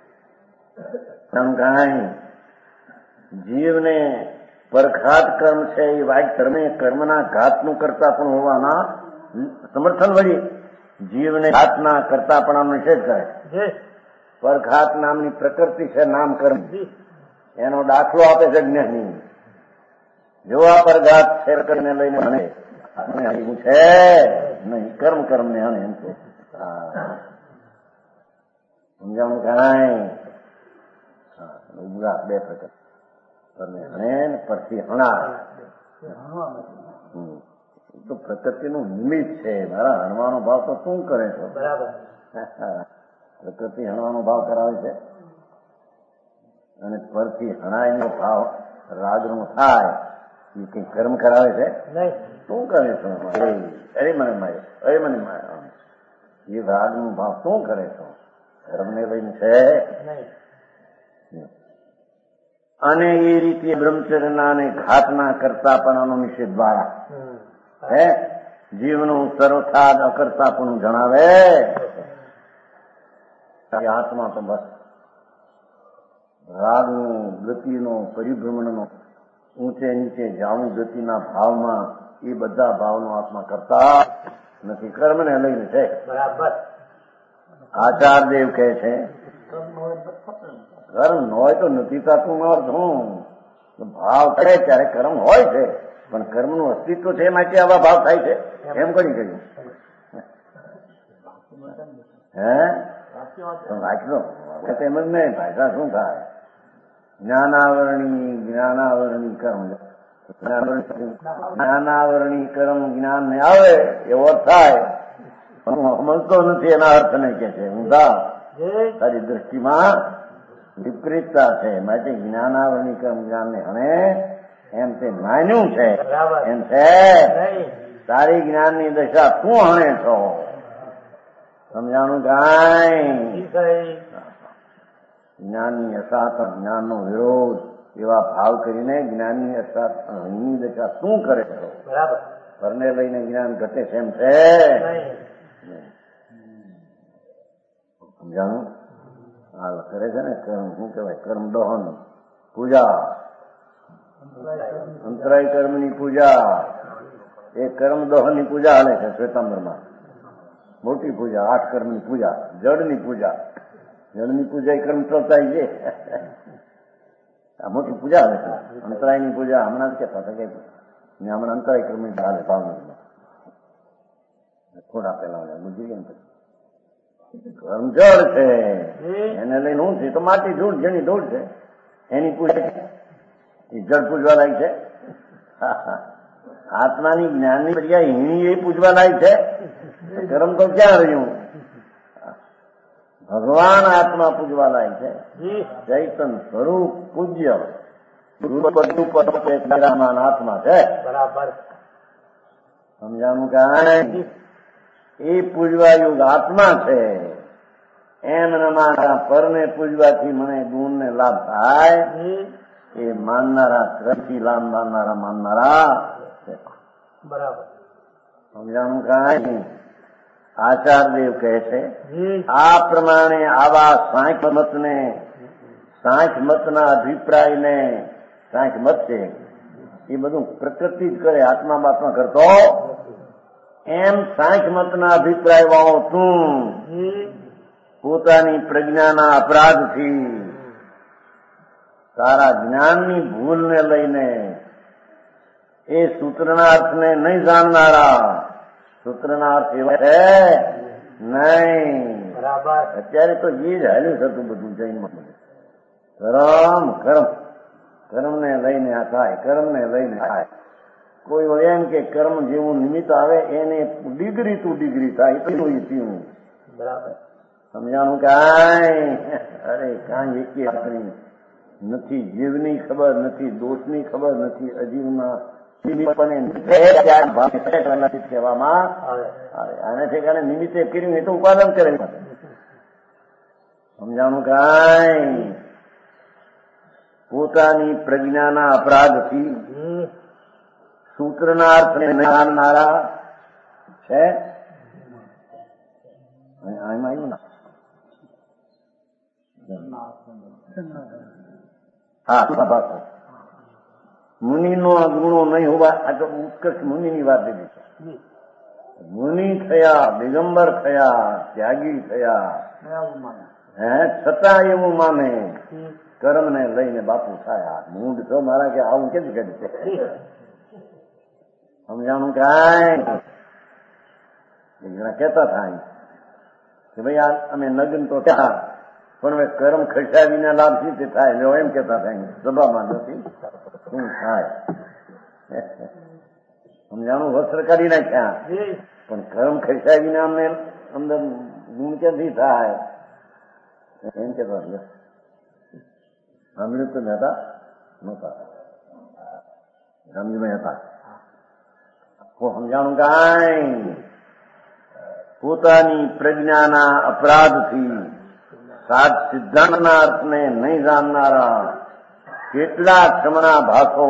કાંઈ જીવને પરઘાત કર્મ છે એ વાઇક કર્મે કર્મના ઘાતનું કરતા પણ હોવાના સમર્થન વળી જીવને ઘાતના કરતા પણ નિષેધ કરે. પરઘાત નામની પ્રકૃતિ છે નામ કર્મ, એનો દાખલો આપે છે જ્ઞાની. જો આ પરઘાત છે કરીને લઈને હણે એવું છે નહીં, કર્મ કર્મ ને હણે એમ છે. સમજાણું કાંઈ ઉગા બે પ્રકાર પરને હણે ને પરથી હણા. તો પ્રકૃતિનું નિમિત્ત છે. મારા હણવાનો ભાવ તો શું કરે છો? બરાબર. પ્રકૃતિ હણવાનો ભાવ કરાવે છે અને પરથી હણાયનો ભાવ રાગનો થાય એ કઈ કર્મ કરાવે છે? શું કરે છો? અરે મને મારે અરે મને મારે એ રાગનો ભાવ શું કરે છો? કર્મને લઈને છે. અને એ રીતે બ્રહ્મચર્યના અને ઘાતના કરતાપણાનો નિષેધ દ્વારા હે જીવનું સર્વથાદ અકર્તાપણું જણાવે. આત્મા તો બસ રાગનો ગતિનો પરિભ્રમણનો ઊંચે નીચે જાણું ગતિના ભાવમાં એ બધા ભાવનો આત્મા કરતા નથી, કર્મને લઈને છે. બરાબર. આચાર્યદેવ કહે છે કર્મ હોય તો નથી થતું અર્થ હું ભાવ કરે ત્યારે કર્મ હોય છે પણ કર્મનું અસ્તિત્વ છે માટે આવા ભાવ થાય છે એમ કરી કહ્યું. હે વાંચલો એમ જ નહીં ભાષા શું થાય? જ્ઞાનાવરણી જ્ઞાનાવરણી કર્મ જ્ઞાનાવરણી કર્મ જ્ઞાન ને આવે એવો અર્થ થાય. હું સમજતો નથી એના અર્થ ને કે છે ઊંધા તારી દ્રષ્ટિમાં વિપરીતતા છે માટે જ્ઞાનાવરણી કર્મ જ્ઞાન ને હણે એમ તે માન્યું છે એમ છે. તારી જ્ઞાનની દશા તું હણે છો. સમજાણું કાંઈ? જ્ઞાનની અસાત જ્ઞાનનો વિરોધ એવા ભાવ કરીને જ્ઞાનની અસાત હણીની દશા શું કરે છો? બરાબર. પરને લઈને જ્ઞાન ઘટે છે એમ છે. સમજાણું? હાલ કરે છે ને કર્મ શું કહેવાય? કર્મ દહન પૂજા, અંતરાય કર્મની પૂજા. એ કર્મ દહનની પૂજા હાલે છે શ્વેતાંબરમાં. મોટી પૂજા આઠ કર્મની પૂજા, જળની પૂજા. જળની પૂજા એ કર્મ ચોથાઈ છે. આ મોટી પૂજા હાલે છે. અંતરાયની પૂજા હમણાં જ કહેતા હતા કે હમણાં અંતરાય કર્મની હાલે ભાવનગરમાં થોડા પેલા ગુજરી ગયા પછી. કર્મ જળ છે એને લઈને હું છે તો માટી ધૂળ જેની ધૂળ છે એની પૂજા એ જળ પૂજવા લાયક છે. આત્માની જ્ઞાનની જગ્યાએ હીણી એ પૂજવા લાયક છે. કર્મ તો ક્યાં રહ્યું? ભગવાન આત્મા પૂજવા લાયક છે. ચૈતન સ્વરૂપ પૂજ્ય આત્મા છે. બરાબર. સમજાણું કાંઈ? એ પૂજવા યુગ આત્મા છે. એમ મારા પરને પૂજવાથી મને ગુણ ને લાભ થાય એ માનનારા ક્રમથી લાભ માનનારા માનનારા છે. બરાબર. સમજાણું કાંઈ? આચાર્યદેવ કહે છે આ પ્રમાણે આવા સાંખ્ય મતને સાંખ્ય મતના અભિપ્રાયને સાંખ્ય મત છે એ બધું પ્રકૃતિ જ કરે, આત્મા બાત્મા કરતો એમ સાંખ્ય મતના અભિપ્રાય વાળો તું પોતાની પ્રજ્ઞાના અપરાધથી તારા જ્ઞાનની ભૂલને લઈને એ સૂત્રના અર્થને નહીં જાણનારા, સૂત્રના અર્થ એવા છે નહીં. અત્યારે તો એ જ હાલ્યું થતું બધું જૈનમાં. કર્મ કર્મ કર્મને લઈને આ થાય, કર્મને લઈને થાય. કોઈ હોય એમ કે કર્મ જેવું નિમિત્ત આવે એને ડિગ્રી ટુ ડિગ્રી થાય એટલું પીવું. બરાબર સમજાણું? કાંઈ અરે કાંઈ એકી આપણી નથી, જીવની ખબર નથી, દોષની ખબર નથી, અજીવના કહેવામાં આવે. આને ઠેકાણે નિમિત્તે કર્યું એ તો ઉપાદન કરે. સમજાણું? કાંઈ પોતાની પ્રજ્ઞાના અપરાધથી સૂત્રના અર્થને જાણનારા છે. હા, મુનિનો ગુણો નહીં હોવા, આ તો ઉત્કર્ષ મુનિની વાત લીધી છે. મુનિ થયા, દિગંબર થયા, ત્યાગી થયા, હે છતાં એવું માને કર્મને લઈને બાપુ થયા. મૂંડ તો મારા કે આવું કેમ કરી છે? સમજાણું? કાંઈ કેતા થાય કે ભાઈ આ અમે નગ્ન તો થયા પણ હવે કર્મ ખસ્યા વિના લાભ શી રીતે થાય? એમ કેતા થાય. સભામાં નથી શું થાય? સમજાણું? વસ્ત્ર કાઢી નાખ્યા પણ કર્મ ખસ્યા વિના અમને અંદર ગુણ ક્યાંથી થાય? એમ કેતા સાંભળ્યું તો નતા નતા સમજમાં હતા. સમજાણું? કાંઈ પોતાની પ્રજ્ઞાના અપરાધથી સાત સિદ્ધાંતના અર્થને નહીં જાણનારા કેટલા ક્ષમણા ભાષો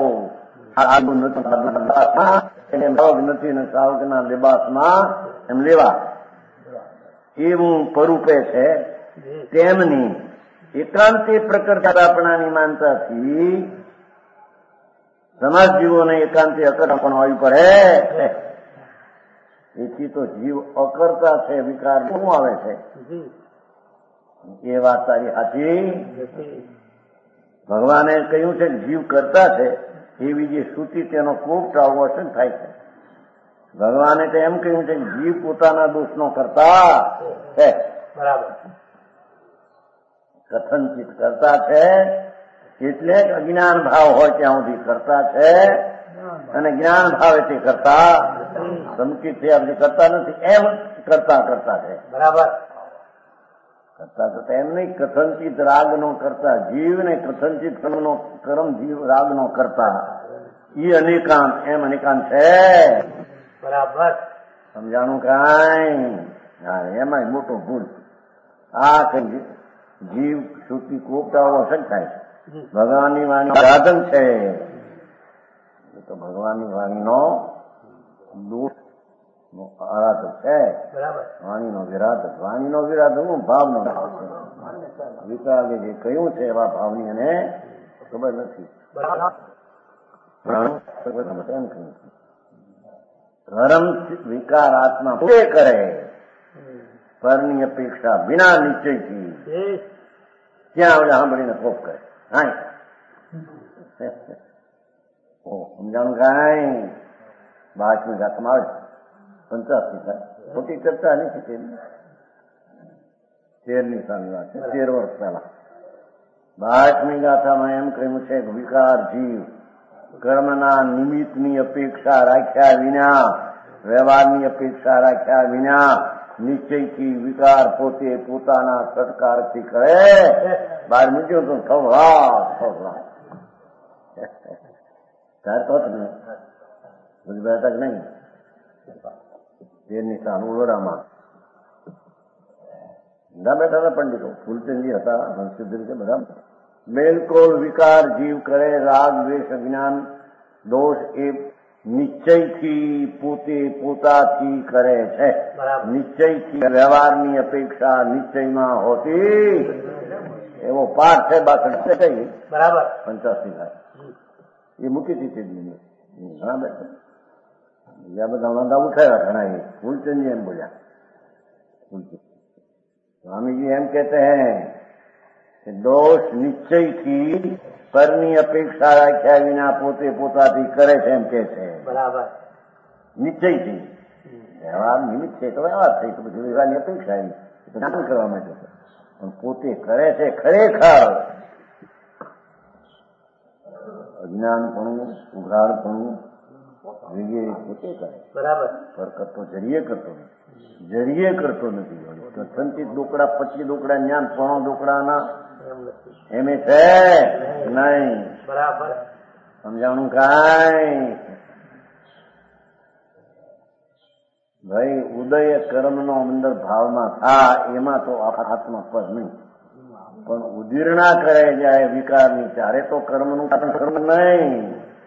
નથી ને સાવકના લિબાસમાં એમ લેવા એવું પરૂપે છે. તેમની એકાંતે પ્રકટતાપણાની માનતાથી સમાજ જીવોને એકાંતે અકર્તા આવી પડે. એથી તો જીવ અકર્તા છે, વિકાર શું આવે છે? એ વાત તારી સાચી. ભગવાને કહ્યું છે જીવ કરતા છે એવી જે શ્રુતિ તેનો ખૂબ ટ્રાવર્સન થાય છે. ભગવાને તો એમ કહ્યું છે જીવ પોતાના દોષનો કરતા છે. બરાબર. કથનચિત કરતા છે એટલે અજ્ઞાન ભાવ હોય ત્યાં સુધી કરતા છે અને જ્ઞાન ભાવે તે કરતા સંકિત છે આપણે કરતા નથી એમ કરતા કરતા છે. બરાબર. કરતા કરતા એમ નહીં કથનચિત રાગનો કરતા જીવ ને કથનચિત કર્મનો કર્મ જીવ રાગનો કરતા એ અનેકાંત એમ અનેકાંત છે. બરાબર. સમજાણું? કાંઈ હા એમાં મોટો ભૂલ. આ કઈ જીવ શ્રુતિ કોપટાઓ અસર થાય છે. ભગવાનની વાણી સાધન છે એ તો ભગવાનની વાણીનો દોષ આરાધક છે. વાણીનો વિરાધક. વાણીનો વિરાધક ભાવનો ભાવ છે. વિતરાગે જે કહ્યું છે એવા ભાવની એને ખબર નથી. ધર્મ વિકાર આત્મા પોતે કરે પરની અપેક્ષા વિના નિશ્ચયથી ત્યાં બધા સાંભળીને કોપ કરે. હા સમજાણું? કાંઈ બારમી ગાથામાં આવે પંચાસી થાય ખોટી ચર્ચા નથી. તેરની સામે વાત છે, તેર વર્ષ પહેલા બારમી ગાથામાં એમ કહ્યું છે કે વિકાર જીવ કર્મના નિમિત્તની અપેક્ષા રાખ્યા વિના, વ્યવહારની અપેક્ષા રાખ્યા વિના નિશ્ચયથી વિકાર પોતે પોતાના સત્કારથી કરે. બહાર મૂક્યો તો ખવડા ખવડા ત્યારે તો ને બધું બેઠક નહીં. તેરની સામે ઓરડામાં બધા બેઠા હતા પંડિતો, ફૂલચંદી હતા, હંસુદ્રી છે, બધા બિલકુલ વિકાર જીવ કરે રાગ દ્વેષ અજ્ઞાન દોષ એ નિશ્ચયથી પોતે પોતાથી કરે છે. નિશ્ચયથી વ્યવહારની અપેક્ષા નિશ્ચયમાં હોતી એવો પાઠ છે બાસઠ બરાબર પંચાસી થાય એ મૂકી દીધી ઘણા બધા બીજા બધા વાંધા ઉઠાવ્યા ઘણા એ ફૂલચંદજી એમ બોલ્યા. સ્વામીજી એમ કહેતે હૈ કે દોષ નિશ્ચયથી પરની અપેક્ષા રાખ્યા વિના પોતે પોતાથી કરે છે એમ કે છે. બરાબર નિશ્ચયથી વ્યવહાર નિમિત્ત છે તો વ્યવહાર થઈ તો પછી વ્યવહારની અપેક્ષા આવી નામ કરવા માટે પણ પોતે કરે છે ખરેખર અજ્ઞાનપણું ઉઘરાડપણું વગેરે પોતે કરે. બરાબર પર કરતો જરીએ કરતો નથી જરીએ કરતો નથી. કથનથી ડોકડા પચી ડોકડા જ્ઞાન પોણો ડોકડાના એમ છે નહીં. બરાબર સમજાણું કાંઈ ભાઈ ઉદય કર્મનો અંદર ભાવમાં થાય એમાં તો આત્મા પર નહીં પણ ઉદીર્ણા કરે જાય વિકારની ત્યારે તો કર્મનું કર્મ નહીં.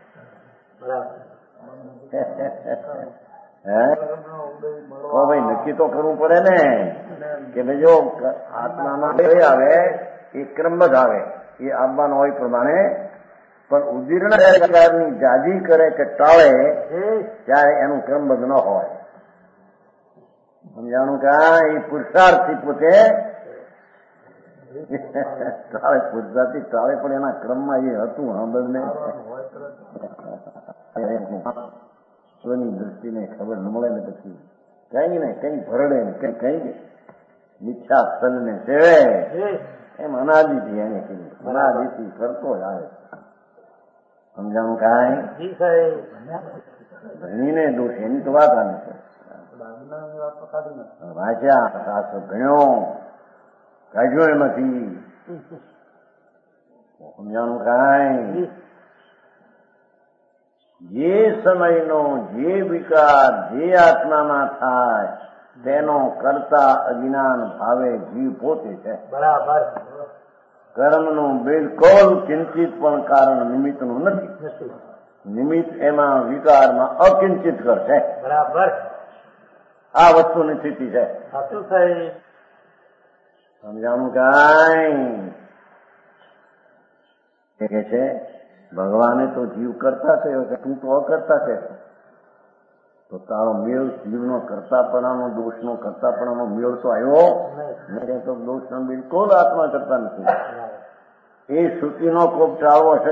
હે તો ભાઈ નક્કી તો કરવું પડે ને કે ભાઈ જો આત્મામાં આવે એ ક્રમબદ્ધ આવે એ આવવાનો હોય પ્રમાણે પણ ઉદીર્ણા પ્રકારની જાજી કરે કે ટાળે ત્યારે એનું ક્રમબદ્ધ ન હોય. સમજાણું કે એ પુરુષાર્થથી પોતે ટાળે પુરુષાર્થી ટાળે પણ એના ક્રમમાં એ હતું સાંભળને સ્વની દૃષ્ટિને ખબર ન મળે ને પછી કઈ ને કઈ ભરડે ને કઈ કઈ મિથ્યા સ્થળને સેવે એમ અનાદિથી એને કીધું અનાદિથી કરતો જ આવે. સમજાણું કાંઈ ધણીને દોષ એની તો વાત આને છે. વાંચ્યા શાસ્ત્ર ભણ્યો કાઢ્યો એમાંથી સમજાણું કાંઈ જે સમયનો જે વિકાર જે આત્મામાં થાય તેનો કરતા અજ્ઞાન ભાવે જીવ પોતે છે. બરાબર કર્મનું બિલકુલ કિંચિત પણ કારણ નિમિત્તનું નથી. નિમિત્ત એમાં વિકારમાં અકિંચિત કરશે. બરાબર આ વસ્તુની સ્થિતિ છે. સમજાણું કાંઈ કે છે ભગવાને તો જીવ કરતા થયો છે તું તો અકર્તા છે તો તારો મેળ જીવનો કરતાપણાનો દોષનો કરતાપણાનો મેળ તો આવ્યો નહીં તો દોષનો બિલકુલ આત્મા કરતા નથી. એ શ્રુતિનો કોપ ટાળવો છે.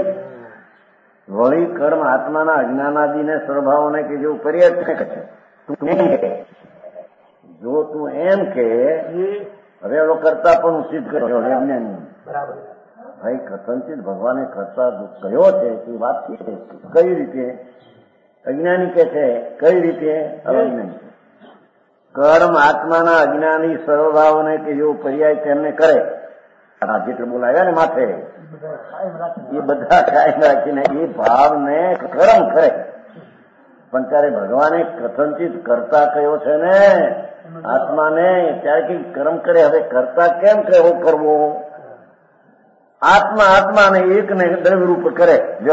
વળી કર્મ આત્માના અજ્ઞાનાદિને સ્વભાવને કે જેવું પર્યટક છે. જો તું એમ કે હવે એનો કરતાપણું સિદ્ધ કર્યો અજ્ઞાની ભાઈ કથનચિત ભગવાને કરતા કયો છે એ વાત છે. કઈ રીતે અજ્ઞાની કે છે કઈ રીતે અજ્ઞાની કર્મ આત્માના અજ્ઞાની સર્વભાવને કે જેવો પર્યાય તેમને કરે જેટલું બોલાવ્યા ને માથે એ બધા કાયમ રાખીને એ ભાવને કર્મ કરે. પણ ત્યારે ભગવાને કથનચિત કરતા કયો છે ને આત્માને ત્યારે કઈ કર્મ કરે. હવે કરતા કેમ કહેવો કરવો આત્મા આત્માને એકને દ્રવ્યરૂપ કરે. જો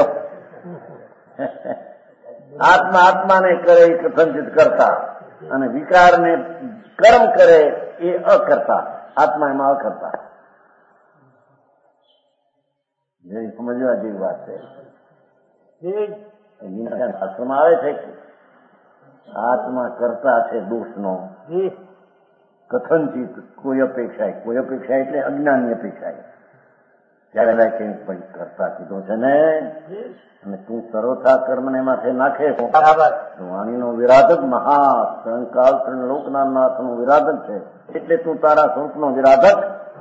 આત્મા આત્માને કરે એ કથનચિત કરતા અને વિકારને કર્મ કરે એ અકર્તા. આત્મા એમાં અકર્તા. જે સમજવા જેવી વાત છે. શાસ્ત્રમાં આવે છે કે આત્મા કરતા છે દોષનો કથનચિત કોઈ અપેક્ષા કોઈ અપેક્ષા એટલે અજ્ઞાનની અપેક્ષા ત્યારે કરતા કીધો છે ને અને તું સર્વથા કર્મને માથે નાખે વાણીનો વિરાધક મહા સંકાલ લોકના નાથનો વિરાધક છે એટલે તું તારા સ્વરૂપનો વિરાધક.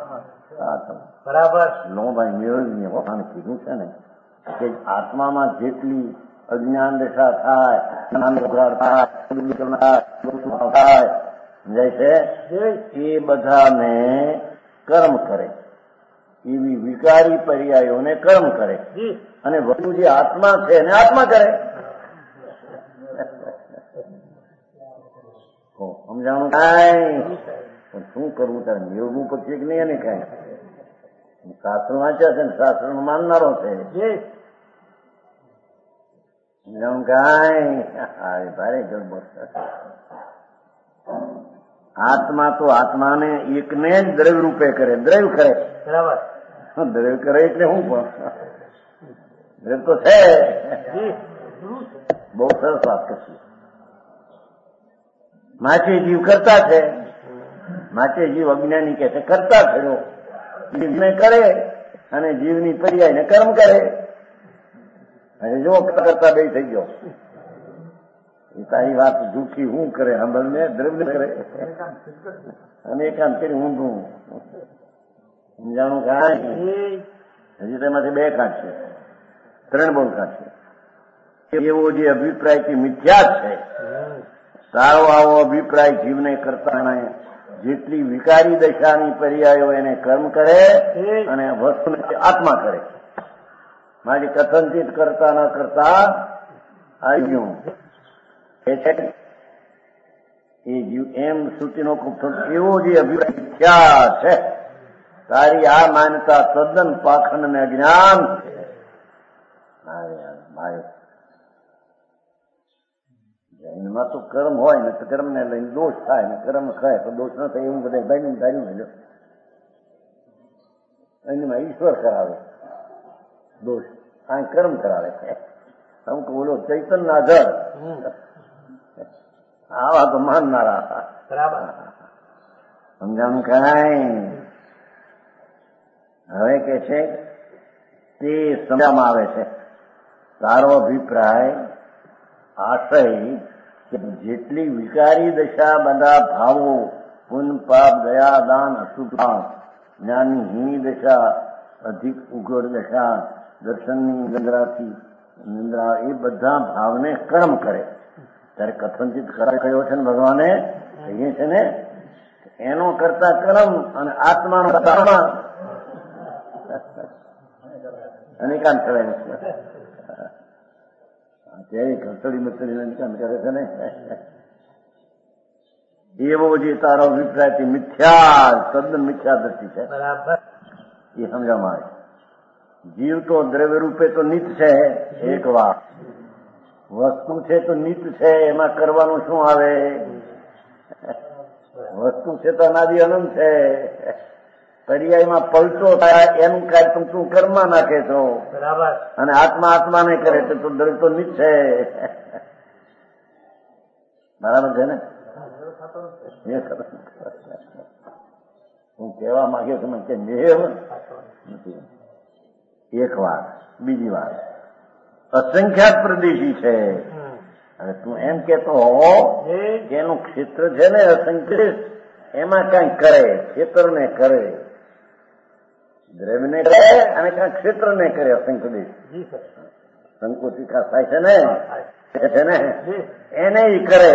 બરાબર નો ભાઈ મેળવી ભગવાન કીધું છે ને કે આત્મામાં જેટલી અજ્ઞાન દશા થાય જ્ઞાન ઉઘરાડ થાય સમજાય છે એ બધાને કર્મ કરે. એવી વિકારી પર્યાયોને કર્મ કરે અને વધુ જે આત્મા છે એને આત્મા કરે. સમજાણું કાંઈ પણ શું કરવું તારે મેળવું પછી કે નહીં એને કાંઈ શાસ્ત્ર વાંચ્યા છે ને શાસ્ત્ર માનનારો છે કાંઈ ભારે ગરબો. આત્મા તો આત્માને એકને જ દ્રવ્ય રૂપે કરે, દ્રવ્ય કરે. બરાબર. દ્રવ્ય કરે એટલે હું પણ દ્રવ્ય તો છે. બહુ સરસ વાત કરશું. માટે જીવ કરતા છે, માટે જીવ અજ્ઞાની કે છે કરતા થયો. જીવને કરે અને જીવની પર્યાયને કર્મ કરે. અને જો કરતા બે થઈ ગયો. એ તારી વાત જૂઠી હું કરે સાંભળને દ્રવ્ય કરે અને એકાંત કરી ઊંધું સમજાણું. કાંઈ હજી તેમાંથી બે કાંઠ છે, ત્રણ બહુ કાંઠ છે. એવો જે અભિપ્રાયથી મિથ્યા છે, સારો આવો અભિપ્રાય જીવને કરતા જેટલી વિકારી દશાની પર્યાયો એને કર્મ કરે અને વસ્તુને આત્મા કરે. મારી કથનચિત કરતા ન કરતા આવી ગયું એ છે એ જીવ એમ શ્રુતિનો એવો જે અભિપ્રાય મિથ્યા છે. તારી આ માન્યતા તદ્દન પાખંડ ને અજ્ઞાન છે. જૈનમાં તો કર્મ હોય ને તો કર્મ ને લઈને દોષ થાય ને કર્મ ખાય તો દોષ ન થાય એવું બધા ભાઈ ધાર્યું ને એમાં ઈશ્વર કરાવે દોષ, આ કર્મ કરાવે છે. અમુક બોલો ચૈતન ના ઘર આવા તો માનનારા. બરાબર. સમજાણું કાંઈ. હવે કે છે તે સમજવામાં આવે છે તારો અભિપ્રાય આશય જેટલી વિકારી દશા બધા ભાવો પુન પાપ દયા દાન અશુભ જ્ઞાનની હીની દશા અધિક ઉગ્ર દશા દર્શનની નિંદ્રાથી નિંદ્રા એ બધા ભાવને કર્મ કરે. ત્યારે કથનચિત કર્યો છે ને ભગવાને કહીએ છે ને એનો કરતા કર્મ અને આત્માનો કરતા અનેકાંત થવાય ત્યારે ઘસડી મસડી અનેકાંત કરે છે ને. એવો જે તારો અભિપ્રાય મિથ્યા તદ્દન મિથ્યા દ્રષ્ટિ છે. બરાબર. એ સમજવામાં આવે. જીવ તો દ્રવ્ય રૂપે તો નિત છે એક વાત, વસ્તુ છે તો નિત છે, એમાં કરવાનું શું આવે? વસ્તુ છે તો અનાદિ અનંત છે. પર્યાયમાં પલટો થાય એનું કાર્ય તું તું કર્મમાં નાખે છો. બરાબર. અને આત્મા આત્માને કરે તો દ્રવ્ય તો નિત છે. બરાબર છે ને? હું કહેવા માંગ્યો તમે કે મેવ નથી. એક વાત. બીજી વાત અસંખ્યાત પ્રદેશી છે. હવે તું એમ કેતો હો કે એનું ક્ષેત્ર છે ને અસંખ્ય, એમાં કઈ કરે, ક્ષેત્રને કરે, દ્રવ્યને કરે અને કઈ ક્ષેત્રને કરે. અસંખ્ય દેશ સંકોચિકા થાય છે ને છે ને એને ઈ કરે.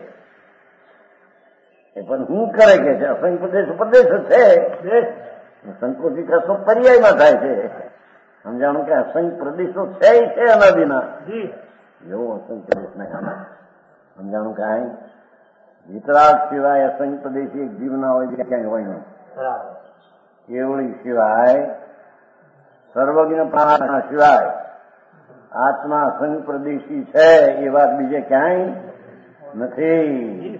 એ પણ હું કરે કે છે અસંખ્ય પ્રદેશ પ્રદેશ છે. સંકોચિકા તો પર્યાયમાં થાય છે. સમજાણું કે અસંખ્ય પ્રદેશો છે છે અનાદિના એવો અસંખ્ય પ્રદેશ ના કામ. સમજાણું કાંઈ વિતરાગ સિવાય અસંખ્ય પ્રદેશી એક જીવ ના હોય ક્યાંય હોય નહીં. કેવળી સિવાય સર્વજ્ઞ પ્રાણ સિવાય આત્મા અસંખ્ય પ્રદેશી છે એ વાત બીજે ક્યાંય નથી.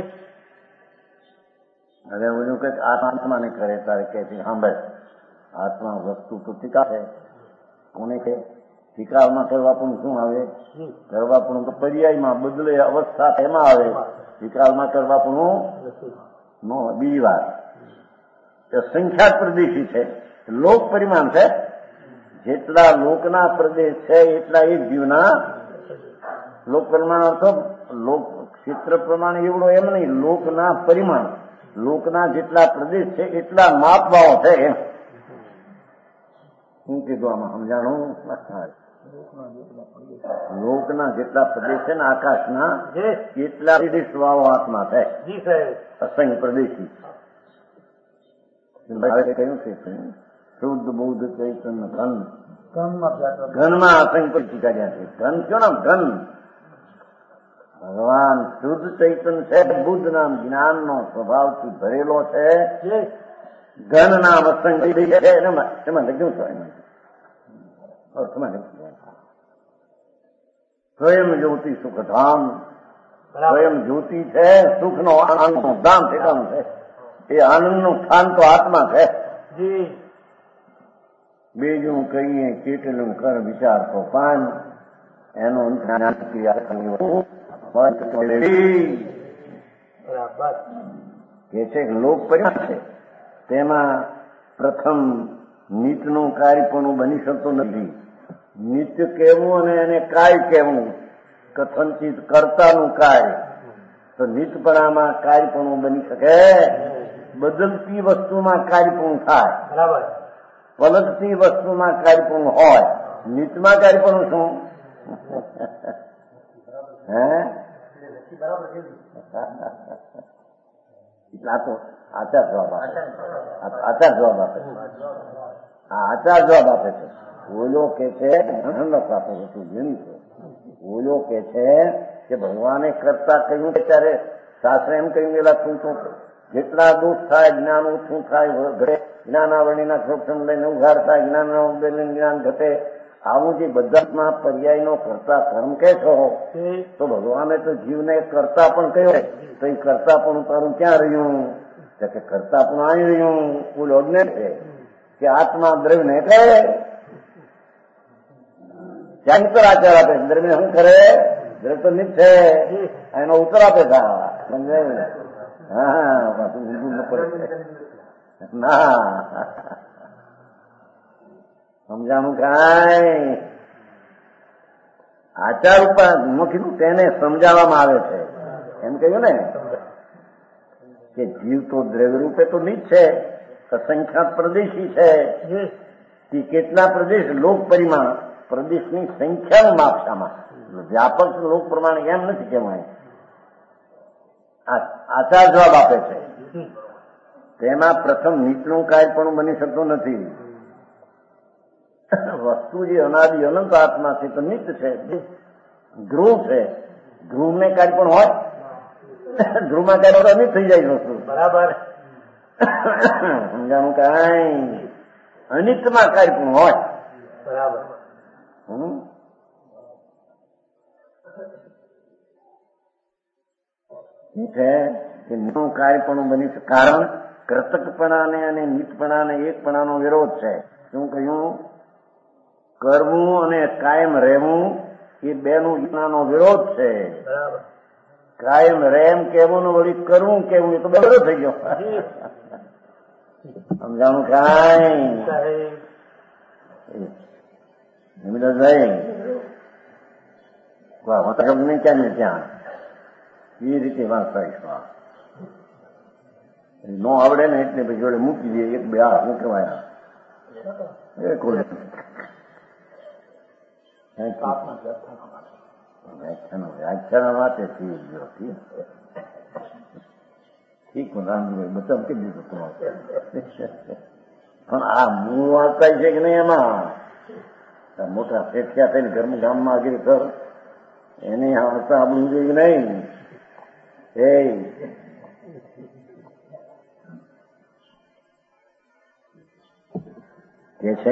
હવે ઓલું કઈક આત્માને કરે તારે કે છે સાંભળ આત્મા વસ્તુ તો ટીકા છે. કોને કે ટીકામાં કરવાપણું શું આવે? કરવાપણું તો પર્યાયમાં બદલે અવસ્થા એમાં આવે. ટીકામાં કરવાપણું નો. બીજી વાત સંખ્યાત પ્રદેશી છે, લોક પરિમાણ છે. જેટલા લોકના પ્રદેશ છે એટલા એક જીવના લોક પરિમાણ. અર્થો લોક ક્ષેત્ર પ્રમાણે એવડો એમ નહીં, લોકના પરિમાણ, લોકના જેટલા પ્રદેશ છે એટલા માપભાવ છે. એમ શું કીધું આમાં સમજાણું? લોકના જેટલા પ્રદેશ છે ને આકાશના એટલા પ્રદેશ વાળો આત્મા છે અસંખ્ય પ્રદેશી. કહ્યું છે શુદ્ધ બુદ્ધ ચૈતન્ય ઘન ઘનમાં અસંખ્ય પ્રદેશી કાઢ્યા છે. ઘન કયો નામ? ઘન ભગવાન શુદ્ધ ચૈતન્ય છે. બુદ્ધ નામ જ્ઞાનનો સ્વભાવથી ભરેલો છે. ઘન નામ અસંખ્ય છે. એમાં લખ્યું છે સ્વયં જ્યોતિ સુખધામ, સ્વયં જ્યોતિ છે, સુખનો આનંદનું ધામ ઠેકાણું છે. એ આનંદનું સ્થાન તો આત્મા છે. બીજું કહીએ કેટલું કર વિચાર તો પાન, એનું કે છે લોક પરિણામ છે. તેમાં પ્રથમ નિત્યનું કાર્યપણું બની શકતું નથી. નિત્ય કહેવું અને એને કાર્ય કહેવું, કથનચિત કર્તાનું કાર્ય, તો નિત્યપણામાં કાર્યપણું બની શકે. બદલતી વસ્તુમાં કાર્યપણું થાય, બરાબર. પલટતી વસ્તુમાં કાર્યપણું હોય. નિત્યમાં કાર્યપણું શું? હે આ તો આચાર જવાબ આપે, આચાર જવાબ આપે છે. આ આચાર જવાબ આપે છે. ઓલો કે છે ઓલો કે છે કે ભગવાને કરતા કહ્યું કે ત્યારે શાસ્ત્ર એમ કહ્યું ગયેલા તું શું જેટલા દુઃખ થાય જ્ઞાન ઓછું થાય ઘટે, જ્ઞાનાવરણીના ક્ષોક્ષમ લઈને ઉઘાર થાય, જ્ઞાન જ્ઞાન ઘટે. આવું જે બધામાં પર્યાયનો કરતા કર્મ કે છો, તો ભગવાને તો જીવને કરતા પણ કહ્યો. તો એ કરતા પણ તારું ક્યાં રહ્યું? કે કરતા પણ આવી રહ્યું. કુલ અજ્ઞે છે કે આત્મા દ્રવ્યને કહે ત્યાં ઉત્તર આચાર આપે. દ્રવ્ય શું કરે? દ્રવ્ય તો નિત છે, એનો ઉત્તર આપે. સમજાય? હા, પાછું ઊંધું ન પડે ના. સમજાણું કાંઈ? આચાર ઉપર મેં કીધું તેને સમજાવવામાં આવે છે. એમ કહ્યું ને કે જીવ તો દ્રવ્ય રૂપે તો નીચ છે, અસંખ્યાત પ્રદેશી છે. તે કેટલા પ્રદેશ લોક પરિમાણ, પ્રદેશની સંખ્યાનું માપશામાં, વ્યાપક લોક પ્રમાણે એમ નથી કહેવાય. આચાર જવાબ આપે છે. તેમાં પ્રથમ નીચનું કાર્ય પણ બની શકતું નથી. વસ્તુ જે અનાદિ અનંત આત્મા છે તો નિત્ય છે, ધ્રુવ છે. ધ્રુવને કાર્ય પણ હોય, ધ્રુવમાં કાર્ય તો અનિત થઈ જાય વસ્તુ, બરાબર. સમજાણું કાંઈ? અનિતમાં કાર્ય પણ હોય, બરાબર. હમ છે કે નિત્યનું કાર્ય પણ બની શકે. કારણ કર્તકપણાને અને નિતપણાને એકપણાનો વિરોધ છે. શું કહ્યું? કરવું અને કાયમ રહેવું એ બેનું નો વિરોધ છે. કાયમ રેમ કેવું ને વળી કરવું કેવું, એ તો બે વિરોધ થઈ ગયો. સમજાણું કાંઈ? જમીદારભાઈ શબ્દ નહીં ક્યાં ને ત્યાં એ રીતે વાંચતા નો આવડે ને એટલે ભાઈ જોડે મૂકી દઈએ. એક બે આ શું કહેવાય એ કોઈ વ્યાખ્યાન વાંચે ઠીક રામજીભાઈ બચાવ કરી દીધું તમારે. પણ આ મૂળ વાંચતા છે કે નહીં? એમાં મોટા શેઠિયા થઈને ઘરમાં ગામમાં આગળ કર એને વાંચતા આપણું જોઈએ નહીં. એ કે છે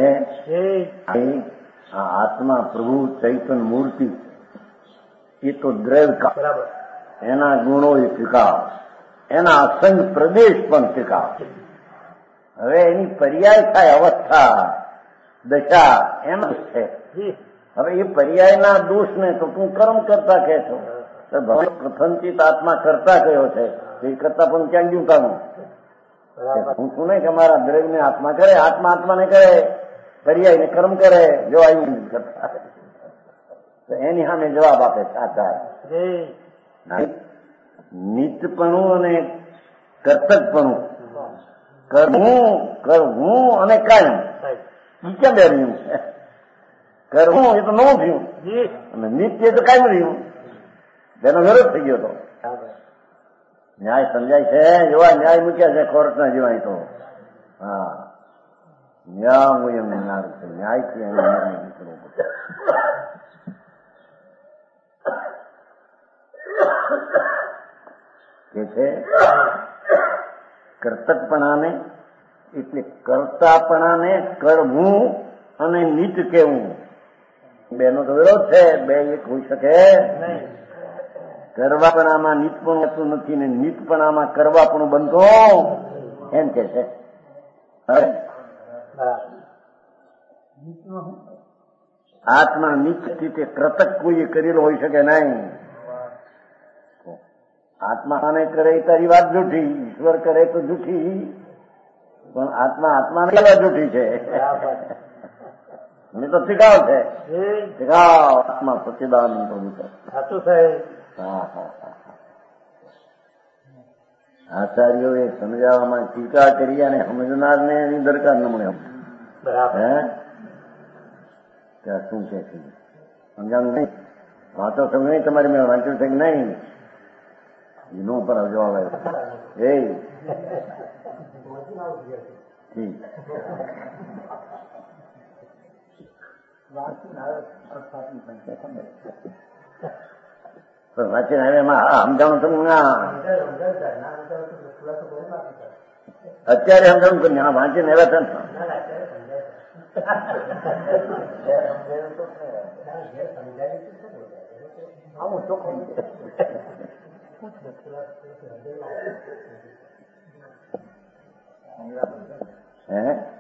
આ આત્મા પ્રભુ ચૈતન્ય મૂર્તિ એ તો દ્રવ્ય, એના ગુણો એ ટીકાવ, એના અસંગ પ્રદેશ પણ ટીકાવ. હવે એની પર્યાય થાય અવસ્થા દશા એમ છે. હવે એ પર્યાયના દોષને તો તું કર્મ કરતા કહે છો. પ્રથમચિત આત્મા કરતા કયો છે, એ કરતા પણ ક્યાં ગયું કામ? હું શું નહીં કે મારા દ્રવ્યને આત્મા કરે, આત્મા આત્માને કરે, પર્યાયને કર્મ કરે. જો આવ્યું કરતા તો એની સામે જવાબ આપે સાચા. નિત્યપણું અને કર્તકપણું, કરવું કરવું અને કાયમ એ ક્યાં બે રહ્યું છે? કરવું એ તો નવું થયું અને નિત્ય તો કાયમ રહ્યું. તેનો વિરોધ થઈ ગયો હતો. ન્યાય સમજાય છે? જોવા ન્યાય મૂક્યા છે કોર્ટના જેવાય તો. હા, ન્યાય હું એમ ન્યાયથી એને નિર્ણય કરવો પડશે. કે છે કર્તકપણાને એટલે કરતાપણાને કરવું અને નીત કહેવું બેનો તો વિરોધ છે, બે એક હોઈ શકે કરવાપણામાં નીતપણું હોતું નથી ને નીતપણામાં કરવાપણું બનતું એમ કે છે. આત્મા નીચ રીતે કૃતક કોઈ કરેલો હોઈ શકે નહીં. આત્માને કરે તારી વાત જૂઠી, ઈશ્વર કરે તો જૂઠી, પણ આત્મા આત્માને કરવા જૂઠી છે. એ તો શીખાવ છે, શીખાવ આત્મા સચ્ચિદાનંદ પ્રભુ. સાચું છે. હા હા હા આચાર્યોએ સમજાવવામાં ટીકા કરી અને સમજનારને એની દરકાર ન મળે. હે ત્યાં શું કે છે સમજાણું નહીં? વાંચો સમજ નહીં તમારી મેં વાંચ્યું છે કે નહીં? નો પર જવાબ આવ્યો. એ ઠીક વાંચીને આવે એમાં સમજાણું તમે ના અત્યારે સમજાણું કરી હા વાંચીને આવ્યા છે ને. આવું ચોખ્ખું હે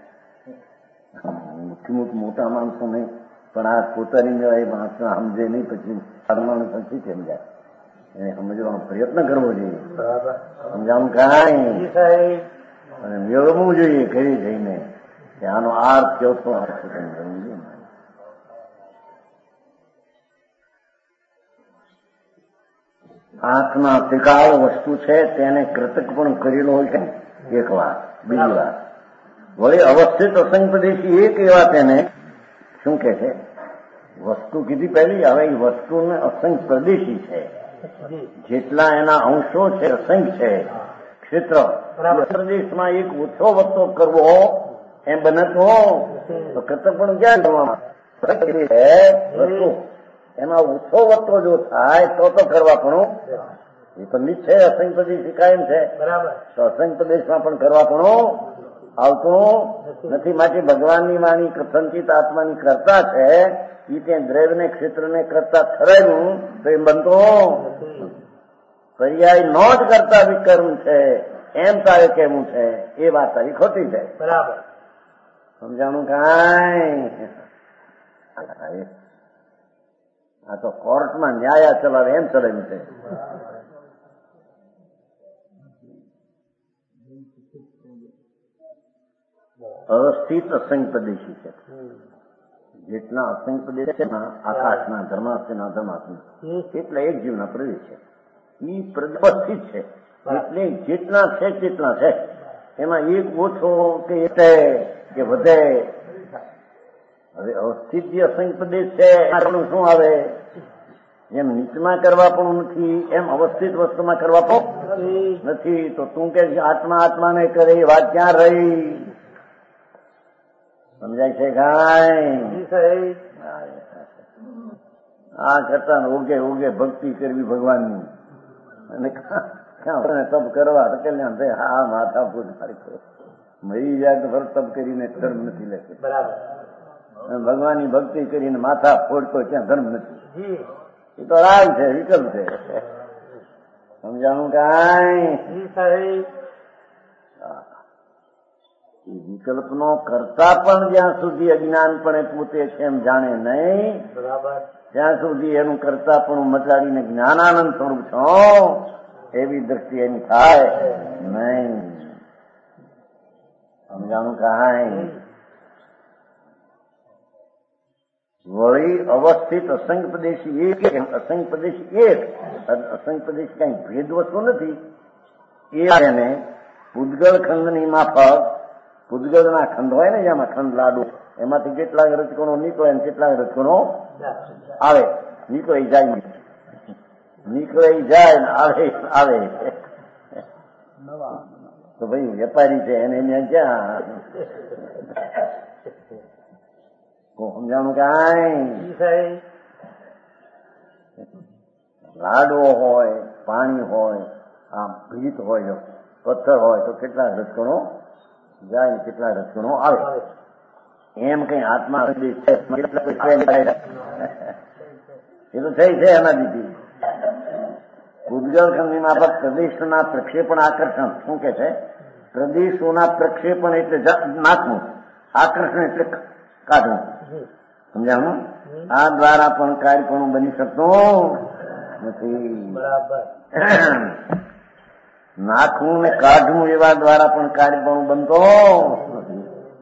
મુખ્ય મોટા માણસો નહીં, પણ આ પોતાની મેળા માણસો સમજે નહીં, પછી માણસ નથી સમજાય. એને સમજવાનો પ્રયત્ન કરવો જોઈએ. સમજાવું કાંઈ અને મેળવવું જોઈએ ઘરે જઈને કે આનો અર્થ ચોથો અર્થ સમજવું જોઈએ. આંખના ટીકાળ વસ્તુ છે તેને કૃતક પણ કરેલો હોય છે એક વાર. બીજી વાર વળી અવસ્થિત અસંગપદેશી એક એવા તેને શું કે છે વસ્તુ કીધી પહેલી, હવે એ વસ્તુને અસંગ પ્રદેશી છે. જેટલા એના અંશો છે અસંગ છે ક્ષેત્ર પ્રદેશમાં એક ઓછો વત્તો કરવો એમ બને તો કૃતક પણ ક્યાં કરવામાં વસ્તુ એમાં ઓછો વત્તો જો થાય તો તો કરવા પણ એ તો નીચ છે. અસંગ પ્રદેશ કાયમ છે બરાબર, તો અસંગ પ્રદેશમાં પણ કરવા પણ આવતું નથી. માટે ભગવાનની વાણી સંચિત આત્માની કરતા છે એ ત્યાં દ્રવ્યને ક્ષેત્રને કરતા ઠરાયું તો એમ બનતું પર્યાય નો જ કરતા વિકર્મ છે એમ તારે કેવું છે. એ વાત તારી ખોટી છે. બરાબર સમજાણું કાંઈ? આ તો કોર્ટમાં ન્યાય ચલાવે એમ ચલાવ્યું છે. અસ્થિત અસંગ પ્રદેશી છે. જેટલા અસંગ પ્રદેશ છે આકાશના ધર્માસ્યના ધર્માસ્ય એટલે એક જીવના પ્રદેશ છે. એ ઉપસ્થિત છે એટલે જેટલા છે તેટલા છે. એમાં એક ઓછો કે એટલે કે વધે. હવે અવસ્થિત જે અસંગ પ્રદેશ છે એનું શું આવે? એમ નીચમાં કરવા પણ નથી એમ અવસ્થિત વસ્તુમાં કરવા પણ નથી. તો તું કે આત્મા આત્માને કરે એ વાત ક્યાં રહી? સમજાય છે કાંઈ? આ કરતા ઉગે ઉગે ભક્તિ કરવી ભગવાનની અને તપ કરવા તો કલ્યાણ થાય. હા માથા ફૂટ મારી મરી જાય તો ફર તપ કરીને ધર્મ નથી લેશે. બરાબર ભગવાનની ભક્તિ કરીને માથા ફોડતો ત્યાં ધર્મ નથી. એ તો રાગ છે, વિકલ્પ છે. સમજાણું કાંઈ? વિકલ્પનો કરતા પણ જ્યાં સુધી અજ્ઞાનપણે પોતે છે એમ જાણે નહીં બરાબર ત્યાં સુધી એનું કરતા પણ મટાડીને જ્ઞાનાનંદ સ્વરૂપ છો એવી દ્રષ્ટિ એની થાય નહીં. સમજાણું કાંઈ? વળી અવસ્થિત અસંગ પ્રદેશી એક અસંગ પ્રદેશી એક અસંગ પ્રદેશી કઈ ભેદ વસ્તુ નથી. એને પૂદગળ ખંડની માફક પૂદગળના ખંડ હોય ને જેમાં ખંડ લાડુ એમાંથી કેટલાક રચકણો નીકળે ને કેટલાક રચકણો આવે. નીકળી જાય નીકળી જાય ને આવે આવે તો ભાઈ વેપારી છે એને ત્યાં ક્યાં સમજાણું કાંઈ? લાડવો હોય પાણી હોય આમ ભીત હોય પથ્થર હોય તો કેટલાક રચકણો જાય ને કેટલાક રચકણો આવે. એમ કઈ આત્મા પ્રદેશ છે એ તો થઈ છે એના દીધી પૂતગલ ખંડની માફક પ્રદેશોના પ્રક્ષેપણ આકર્ષણ શું કે છે? પ્રદેશોના પ્રક્ષેપણ એટલે નાખવું, આકર્ષણ એટલે કાઢવું. સમજાણું? આ દ્વારા પણ કાર્યપણું બની શકતું નથી. નાખવું ને કાઢવું એવા દ્વારા પણ કાર્યપણું બનતો નથી.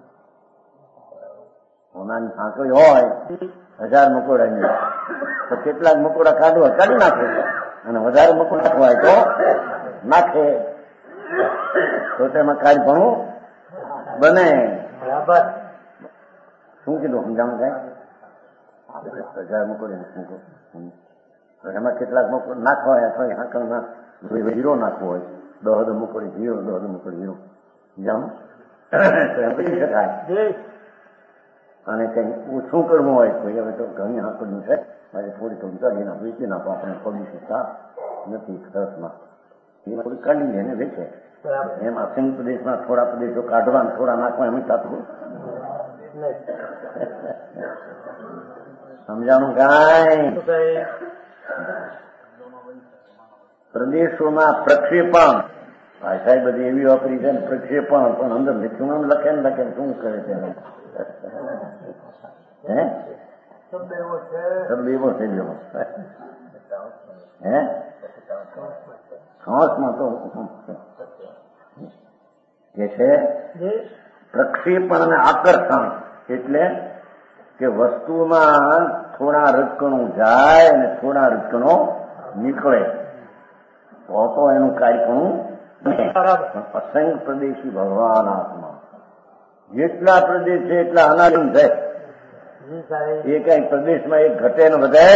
સોનાની સાંકળી હોય હજાર મકોડાની તો કેટલાક મકોડા કાઢવા કાઢી નાખે અને વધારે મકોડા નાખવા હોય તો નાખે તો તેમાં કાર્યપણું બને. બરાબર. શું કીધું સમજાણું કઈ? હજાર મકોડી મૂકો એમાં કેટલાક મકોડ નાખવા હોય અથવા હાંકણમાં હીરો નાખવો હોય દોહદ મકોડી હીરો દોહદ મકોડી હીરો સમજાણું તો એમ કહી શકાય. અને કઈ ઓછું કરવું હોય તો હવે તો ઘણી હાંકડ્યું છે મારે થોડી થોડી કાઢી નાખો વેચી નાખો આપણે પડી શકતા નથી ખર્ચમાં એ થોડી કાઢી લે ને વેચે એમ અસંગ પ્રદેશમાં થોડા પ્રદેશો કાઢવા થોડા નાખવા એમ થતું સમજાણું કાંઈ? પ્રદેશોના પ્રક્ષેપણ ભાષા બધી એવી વાપરી છે ને પ્રક્ષેપણ પણ અંદર લખ્યું લખે ને લખે શું કરે છે હે શબ્દ એવો છે જેવો હે શ્વાસમાં તો કે છે પ્રક્ષેપણ અને આકર્ષણ એટલે કે વસ્તુમાં થોડા રજકણું જાય અને થોડા રજકણો નીકળે તો તો એનું કાર્યપણું અસંખ્ય પ્રદેશી ભગવાન આત્મા જેટલા પ્રદેશ છે એટલા અનાદિન છે. એ કઈ પ્રદેશમાં એક ઘટે ને વધે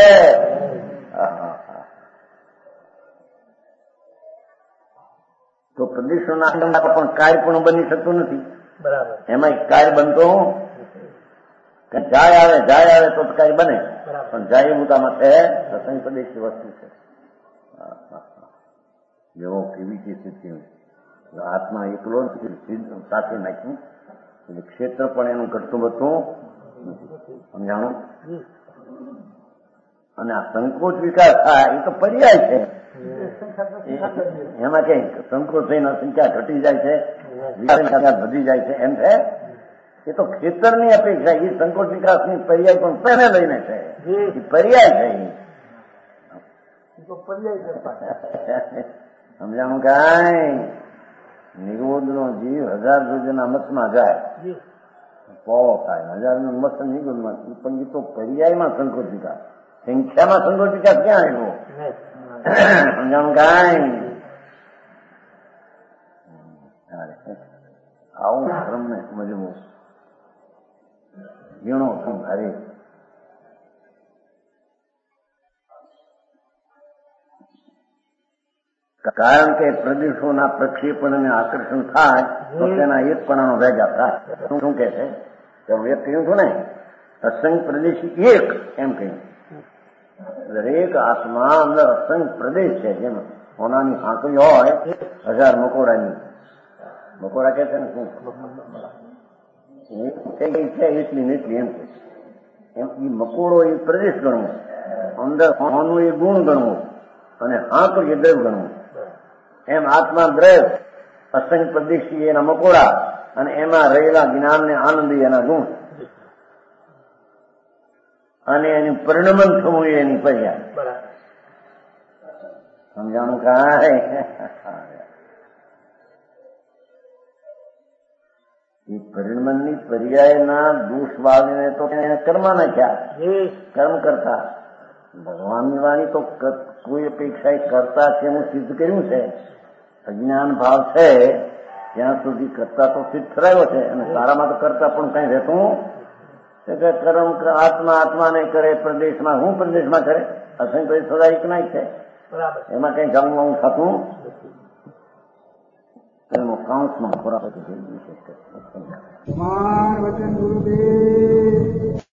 તો પ્રદેશોના પણ કાર્યપણું બની શકતું નથી. બરાબર. એમાં એક કાર્ય બનતો જાય આવે જાય આવે તો કાર્ય બને પણ જાય મુદ્દામાં છે અસંખ્ય પ્રદેશી વસ્તુ છે. જેવો કેવી છે સ્થિતિ આત્મા એકલો સાથે નાખ્યું એટલે ક્ષેત્ર પણ એનું ઘટતું બધું સમજાણું. અને આ સંકોચ વિકાસ થાય એ તો પર્યાય છે. એમાં કઈ સંકોચ થઈને સંખ્યા ઘટી જાય છે વધી જાય છે એમ છે. એ તો ખેતરની અપેક્ષા એ સંકોચ વિકાસની પર્યાય પણ તેને લઈને છે. એ પર્યાય છે. સમજાણું કાંઈ? નિરોધનો જીવ હજાર જોજના મતમાં જાય પોળો થાય હજાર નો મત નિરોધમાં પણ એ તો પર્યાયમાં સંકોચ વિકાસ સંખ્યામાં સંકોચ વિકાસ ક્યાં આવ્યો? સમજાણું કાંઈ? આવું ધર્મને સમજવું ઝીણો સંભારે કારણ કે પ્રદેશોના પ્રક્ષેપણ અને આકર્ષણ થાય તો તેના એકપણાનો ભેગા થાય. શું કે છે? એક કહ્યું છું ને અસંખ્ય પ્રદેશી એક એમ કહ્યું. દરેક આત્મા અંદર અસંખ્ય પ્રદેશ છે. જેમ સોનાની આંકડી હોય હજાર મકોડાની મકોડા કે છે ને શું છે એટલી ને એટલી એમ કે એમ એ મકોડો એ પ્રદેશ ગણવો, અંદર સોનું એ ગુણ ગણવું અને આંકડી એ દ્રવ ગણવું. એમ આત્મા દ્રવ અસંખ્ય પ્રદેશી એના મકોડા અને એમાં રહેલા જ્ઞાનને આનંદી એના ગુણ અને એનું પરિણમન થવું એની પર્યાય. સમજાણું કાંઈ? એ પરિણમનની પર્યાયના દોષ વાળીને તો એને કર્મ નાખ્યા. કર્મ કરતા ભગવાનની વાણી તો કોઈ અપેક્ષા કરતા છે હું સિદ્ધ કર્યું છે. અજ્ઞાન ભાવ છે ત્યાં સુધી કરતા તો સિદ્ધ કરાયો છે અને તારામાં તો કરતા પણ કઈ રહેતું કર્મ આત્મા આત્માને કરે પ્રદેશમાં હું પ્રદેશમાં કરે અસંખ્ય સદા એક ના છે. એમાં કઈ જમવાનું થતું એનો કાઉન્સમાં ખોરાક વચન ગુરુદેવ